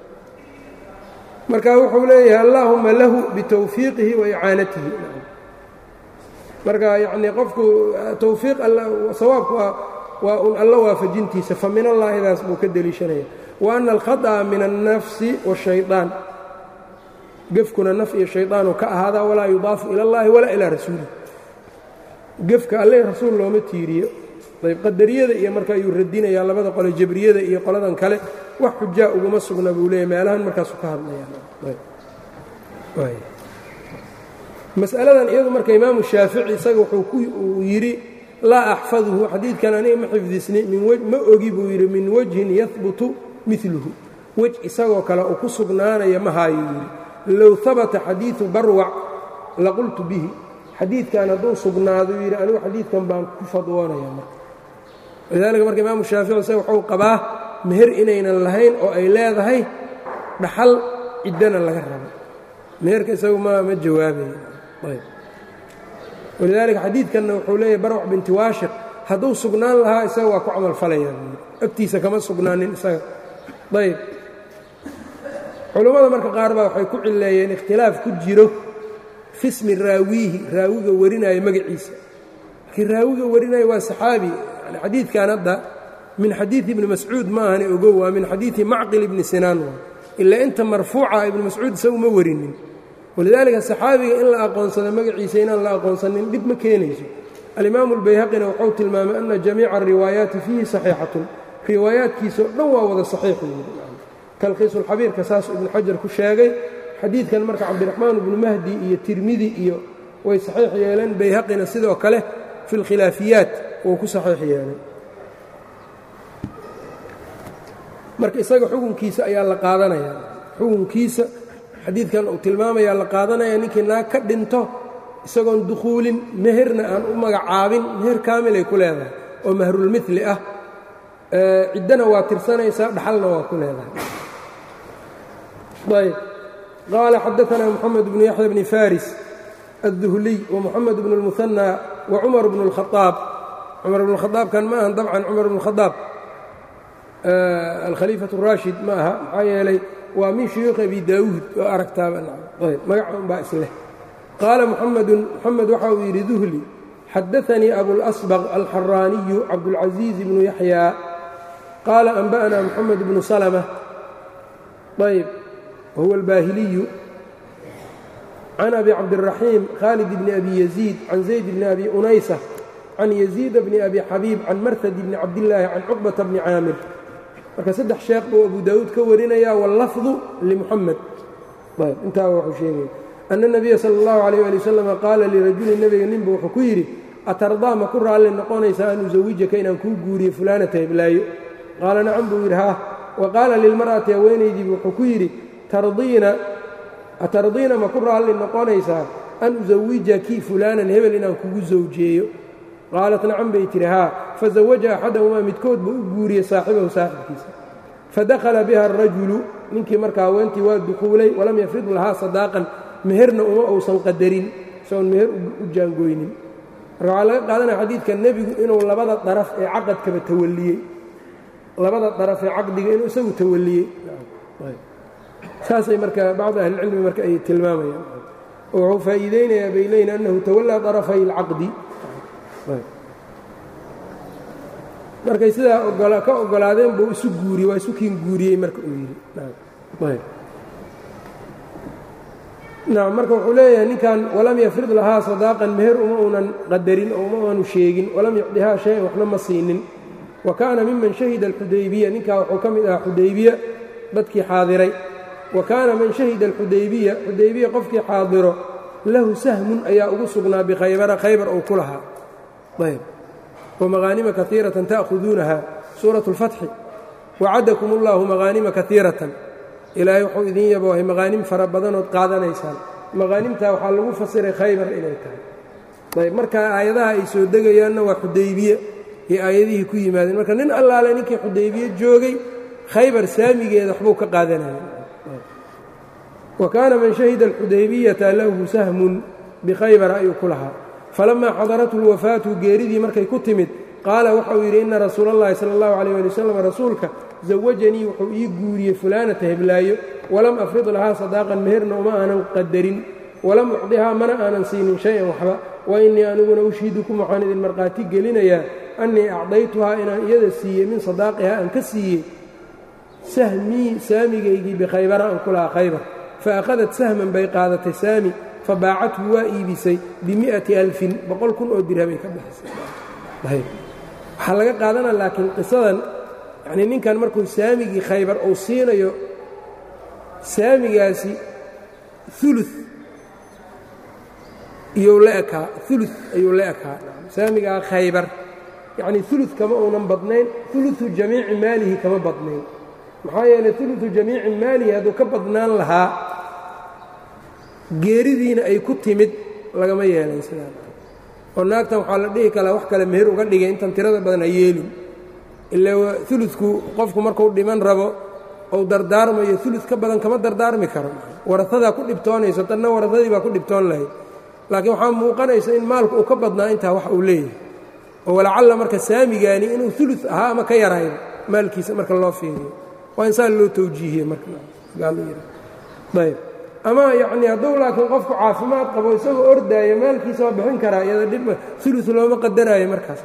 marka wuxuu leeyahay allaahuma lahu bitawfiiqihi wa icaanatihi marka yacnii qofku tawfiiq sawaabku waa un alla waafajintiisa fa min allaahidaas buu ka deliishanaya wa ana alkhada'a min annafsi waashayطaan gefkuna naf iyo shayطaanu ka ahaadaa walaa yudaafu ila اllahi walaa ilaa rasuulih gefka alle rasuul looma tiiriyo ayb qadariyada iyo marka ayuu radinayaa labada qole jabriyada iyo qoladan kale wax xujaa uguma sugna buu leeyahy meelahan markaasuu ka hadlayaa mas'aladan iyadu marka imaamu shaafici isaga wuxuu ku yidhi laa axfaduhu xadiidkan aniga ma xifdisni ma ogi buu yidhi min wajhin yahbutu miluhu wej isagoo kale uu ku sugnaanaya ma haayo yidhi low habata xadiidu barwac laqultu bihi xadiidkan hadduu sugnaado yidhi anigu xadiidkan baan ku fadwoonaya marka lidaalika marka imaamu shaafici isaga wuxuu qabaa meher inaynan lahayn oo ay leedahay dhaxal ciddana laga rabo meherka isagu ma ma jawaabayo ayb walidaalika xadiidkanna wuxuu leeyahy barwac binti waashiq hadduu sugnaan lahaa isaga waa ku camal falayaa buui agtiisa kama sugnaanin isaga ayb culummada marka qaar baa waxay ku cileeyeen ikhtilaaf ku jiro fi smi raawiihi raawiga warinaayo magaciisa markii raawiga warinaayo waa saxaabi yani xadiidkan hadda min xadiidi ibni mascuud ma ahani ogow waa min xadiidi macqil ibni sinaan waa ilaa inta marfuuca ibni mascuud isagu ma warinin walidaalika saxaabiga in la aqoonsado magaciisa inaan la aqoonsanin dhib ma keenayso alimaamu albayhaqina wuxuu tilmaamay ana jamiica ariwaayaati fiihi saxiixatun riwaayaadkiisao dhan waa wada saxiixu talkhiisulxabiirka saas ibnu xajar ku sheegay xadiidkan marka cabdiraxmaan ibnu mahdi iyo tirmidi iyo way saxiix yeeleen bayhaqina sidoo kale fi lkhilaafiyaat wuu ku saxiix yeelay marka isaga xukunkiisa ayaa la qaadanayaa xukunkiisa xadiidkan uu tilmaamayaa la qaadanaya ninkii naag ka dhinto isagoon dukhuulin meherna aan u magacaabin meher kaamilay ku leedahay oo mahrulmili ah ciddana waa tirsanaysaa dhaxalna waa ku leedahay ayb qaala xadaanaa moxamed bnu yaxya bni faris الذhliy ومحamed بن الmuثنى وcmar بن الخaطاab cumar بن الkhطاabkan ma aha dabcan cumar بن الkhطاab alkhaliifaة الraashid ma aha maxaa yeelay waa min shuyuukhi abi daawuud oo aragtaaba ayb magaca un baa isleh qaala mxamedu mxamed waxa uu yidhi duhli xadaثanii abuاlأصbغ alxaraaniyu cabdالcaزiiز بnu yaحyى qaala أnba'na mxamed بnu slmة ayb wahuwa اlbaahiliyu can abi cabdالraxiim khaalid bni abi yaziid can zayd bni abi unaysa can yaziida bni abi xabiib can marhad bni cabdillaahi can cuqbata bni caamir marka saddex sheekh buu abu daawuud ka warinayaa wallafdu limuxamed ayb intaaba wuxuu sheegaya ana nabiya sala اllahu alayh ali wasalam qaala lirajulin nebiga ninba wuxuu ku yidhi atardaa ma ku raalli noqonaysaa an usawijaka inaan kuu guuriyo fulaanata heblaayo qaala nacam buu yidhi haa wa qaala lilmar'ati haweenaydiibu wuxuu ku yidhi tardiina atardiina ma ku raalli noqonaysaa an usawijaki fulaanan hebel inaan kugu zawjeeyo qaalat nacam bay tihi haa fazawaja axadahumaa midkood buu u guuriyey saaxibahu saaxibkiisa fadakhala biha arajulu ninkii markaa haweentii waa dukuulay walam yafrid lahaa sadaaqan meherna uma uusan qadarin isagoon meher u jaangoynin marka waxaa laga qaadanaya xadiidka nebigu inuu labada daraf ee caqadkaba tawalliyey labada daraf ee caqdiga inuu isagu tawalliyey saasay marka bacdu ahlicilmi marka ay tilmaamayaan oo wuxuu faa'iideynayaa bay leeyiin annahu tawallaa darafay alcaqdi markay sidaa ka ogolaadeen buu isu guuriyey waa isu kiin guuriyey marka uu yidhi nacam marka wuxuu leeyahay ninkan walam yafrid lahaa sadaaqan meher uma uunan qadarin oo uma aanu sheegin walam yucdihaa shay-an waxna ma siinin wa kaana miman shahida alxudaybiya ninkaa wuxuu ka mid ahaa xudaybiya dadkii xaadiray wa kaana man shahida alxudaybiya xudaybiya qofkii xaadiro lahu sahmun ayaa ugu sugnaa bikhaybara khaybar ou ku lahaa ayb wamaqaanima kaiiratan ta'khuduunaha suuratu اlfatxi wacadakum اllahu maqaanima kaiiratan ilaahay wuxuu idin yaboohay maqaanim fara badanood qaadanaysaan maqaanimtaa waxaa lagu fasiray khaybar inay tahay ayb markaa aayadaha ay soo degayaanna waa xudaybiye iyo aayadihii ku yimaadeen marka nin allaale ninkii xudaybiye joogay khaybar saamigeeda waxbuu ka qaadanaya wa kaana man shahida alxudaybiyata lahu sahmun bikhaybara ayuu ku lahaa falamaa xadarathu lwafaatu geeridii markay ku timid qaala waxau yidhi inna rasuula اllahi sala اllahu alayh ali wasalam rasuulka zawajanii wuxuu ii guuriyey fulaanata heblaayo walam afrid lahaa sadaaqan meherna uma aanan qadarin walam ucdihaa mana aanan siinin shay-an waxba wa innii aniguna ushiidukum waxaan idin markhaati gelinayaa annii acdaytuhaa inaan iyada siiyey min sadaaqihaa aan ka siiyey sahmii saamigaygii bikhaybara aan ku lahaa khaybar fa akhadat sahman bay qaadatay saami fabaacathu waa iibisay bimi'ati alfin boqol kun oo dirhamay ka bixisay waxaa laga qaadana laakiin qisadan yanii ninkan markuu saamigii khaybar uu siinayo saamigaasi ulu iyuu la ekaa ulu ayuu la ekaa saamigaa khaybar yacnii ulu kama uunan badnayn uluثu jamiici maalihi kama badnayn maxaa yeelay uluثu jamiici maalihi hadduu ka badnaan lahaa geeridiina ay ku timid lagama yeelay sidaa oo naagtan waxaa la dhihi kalaa wax kale meher uga dhigay intan tirada badan ha yeelin ilaa uludku qofku markuu dhiman rabo ou dardaarmayo ulud ka badan kama dardaarmi karo warahadaa ku dhibtoonayso tanna warahadii baa ku dhibtoon lahayd laakiin waxaa muuqanaysa in maalku uu ka badnaa intaa wax uu leeyahay oo walacalla marka saamigaani inuu ulud ahaa ama ka yarayba maalkiisa marka loo fiiriyo waa insaan loo tawjiihiye markayb ama yacnii hadduu laakiin qofku caafimaad qabo isagoo ordaaya maalkiisa waa bixin karaa iyada dhib ulu looma qadaraayo markaas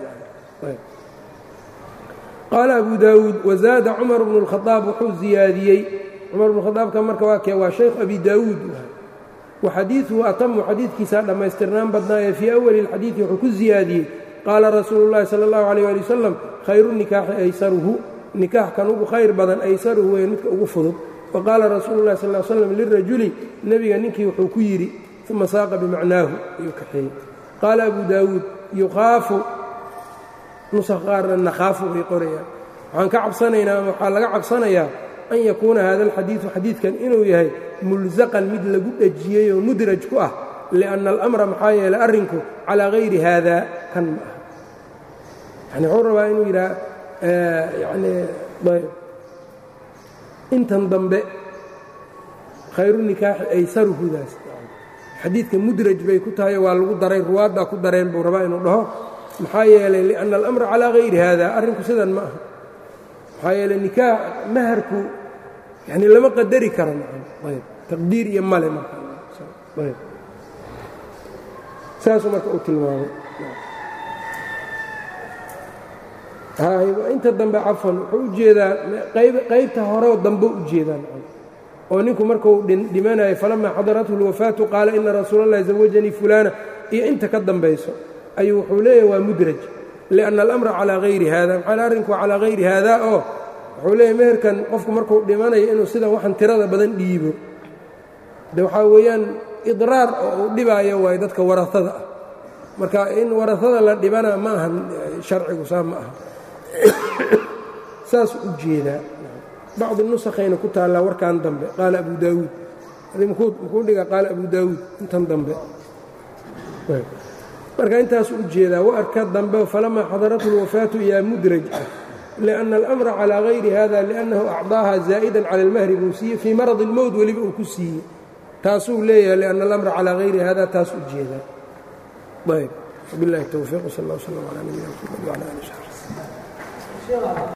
qaala abu daawuud wazaada cumar bnu اlkhaaab wuxuu ziyaadiyey cumar bnu khaaabka marka waa kee waa shaykh abi daawuud wa xadiiثuhu atamu xadiidkiisaa dhammaystirnaan badnaaye fii awali اlxadiiثi wuxuu ku ziyaadiyey qaala rasuulu اllahi salى اllahu عalيh ali wasalam khayru nikaaxi aysaruhu nikaax kan ugu khayr badan aysaruhu weyn midka ugu fudud waqaala rasuulu اllahi sal slam lirajuli nebiga ninkii wuxuu ku yidhi uma saaqa bimacnaahu ayuu kaxeeyey qaala abu daawuud yukhaafu nusa qaarna nakhaafu bay qorayaan waxaan ka cabsanaynaa ama waxaa laga cabsanayaa an yakuuna hada alxadiidu xadiidkan inuu yahay mulsaqan mid lagu dhejiyey oo mudraj ku ah lianna alamra maxaa yeelay arrinku calaa hayri haada kan ma aha yani wuxuu rabaa inuu yidhaha yani intan dambe khayru nikaaxi aysaruhudaas xadiidka mudraj bay ku tahay waa lagu daray ruwaaddaa ku dareen buu rabaa inuu dhaho maxaa yeelay lianna alamra calaa hayri haada arrinku sidan ma aha maxaa yeelay nikaax maharku yani lama qadari karo ayb taqdiir iyo male marayb saasuu marka uu tilmaamay inta dambe cafan wuxuu u jeedaa qaybta horeo dambe u jeedaan oo ninku markuu dhimanayo falamaa xadarathu اlwafaatu qaala ina rasuula اllahi zawajanii fulaana iyo inta ka dambayso ayuu wuxuu leeyahay waa mudraj lianna alamra calaa hayri haada maxaa arrinku waa calaa hayri haada oo wuxuu leeyahay meherkan qofku markuu dhimanayo inuu sidan waxan tirada badan dhiibo de waxaa weeyaan idraar oo uu dhibaayo waayo dadka warahada ah marka in warahada la dhibana ma ahan sharcigu saa ma aha saas u jeedaa bacdi nusakhayna ku taallaa warkan dambe qaala abu daawuud adi mkuu dhiga qaala abu daawuud intan dambe marka intaas u jeedaa warka dambe falamaa xadarathu اlwafaatu yaa mudraj ah liأnna اlamra calىa hayri hada liأnnahu acdaaha zaa'idan cala اlmahri buu siiyey fii marad اlmowt weliba uu ku siiyey taasuu leeyahay liأnna اlamra calىa hayri hada taas u jeedaa ayb biاllahi towfiiq sal اllah wslm calى nabiyina mxamed wعlى ali w saxbi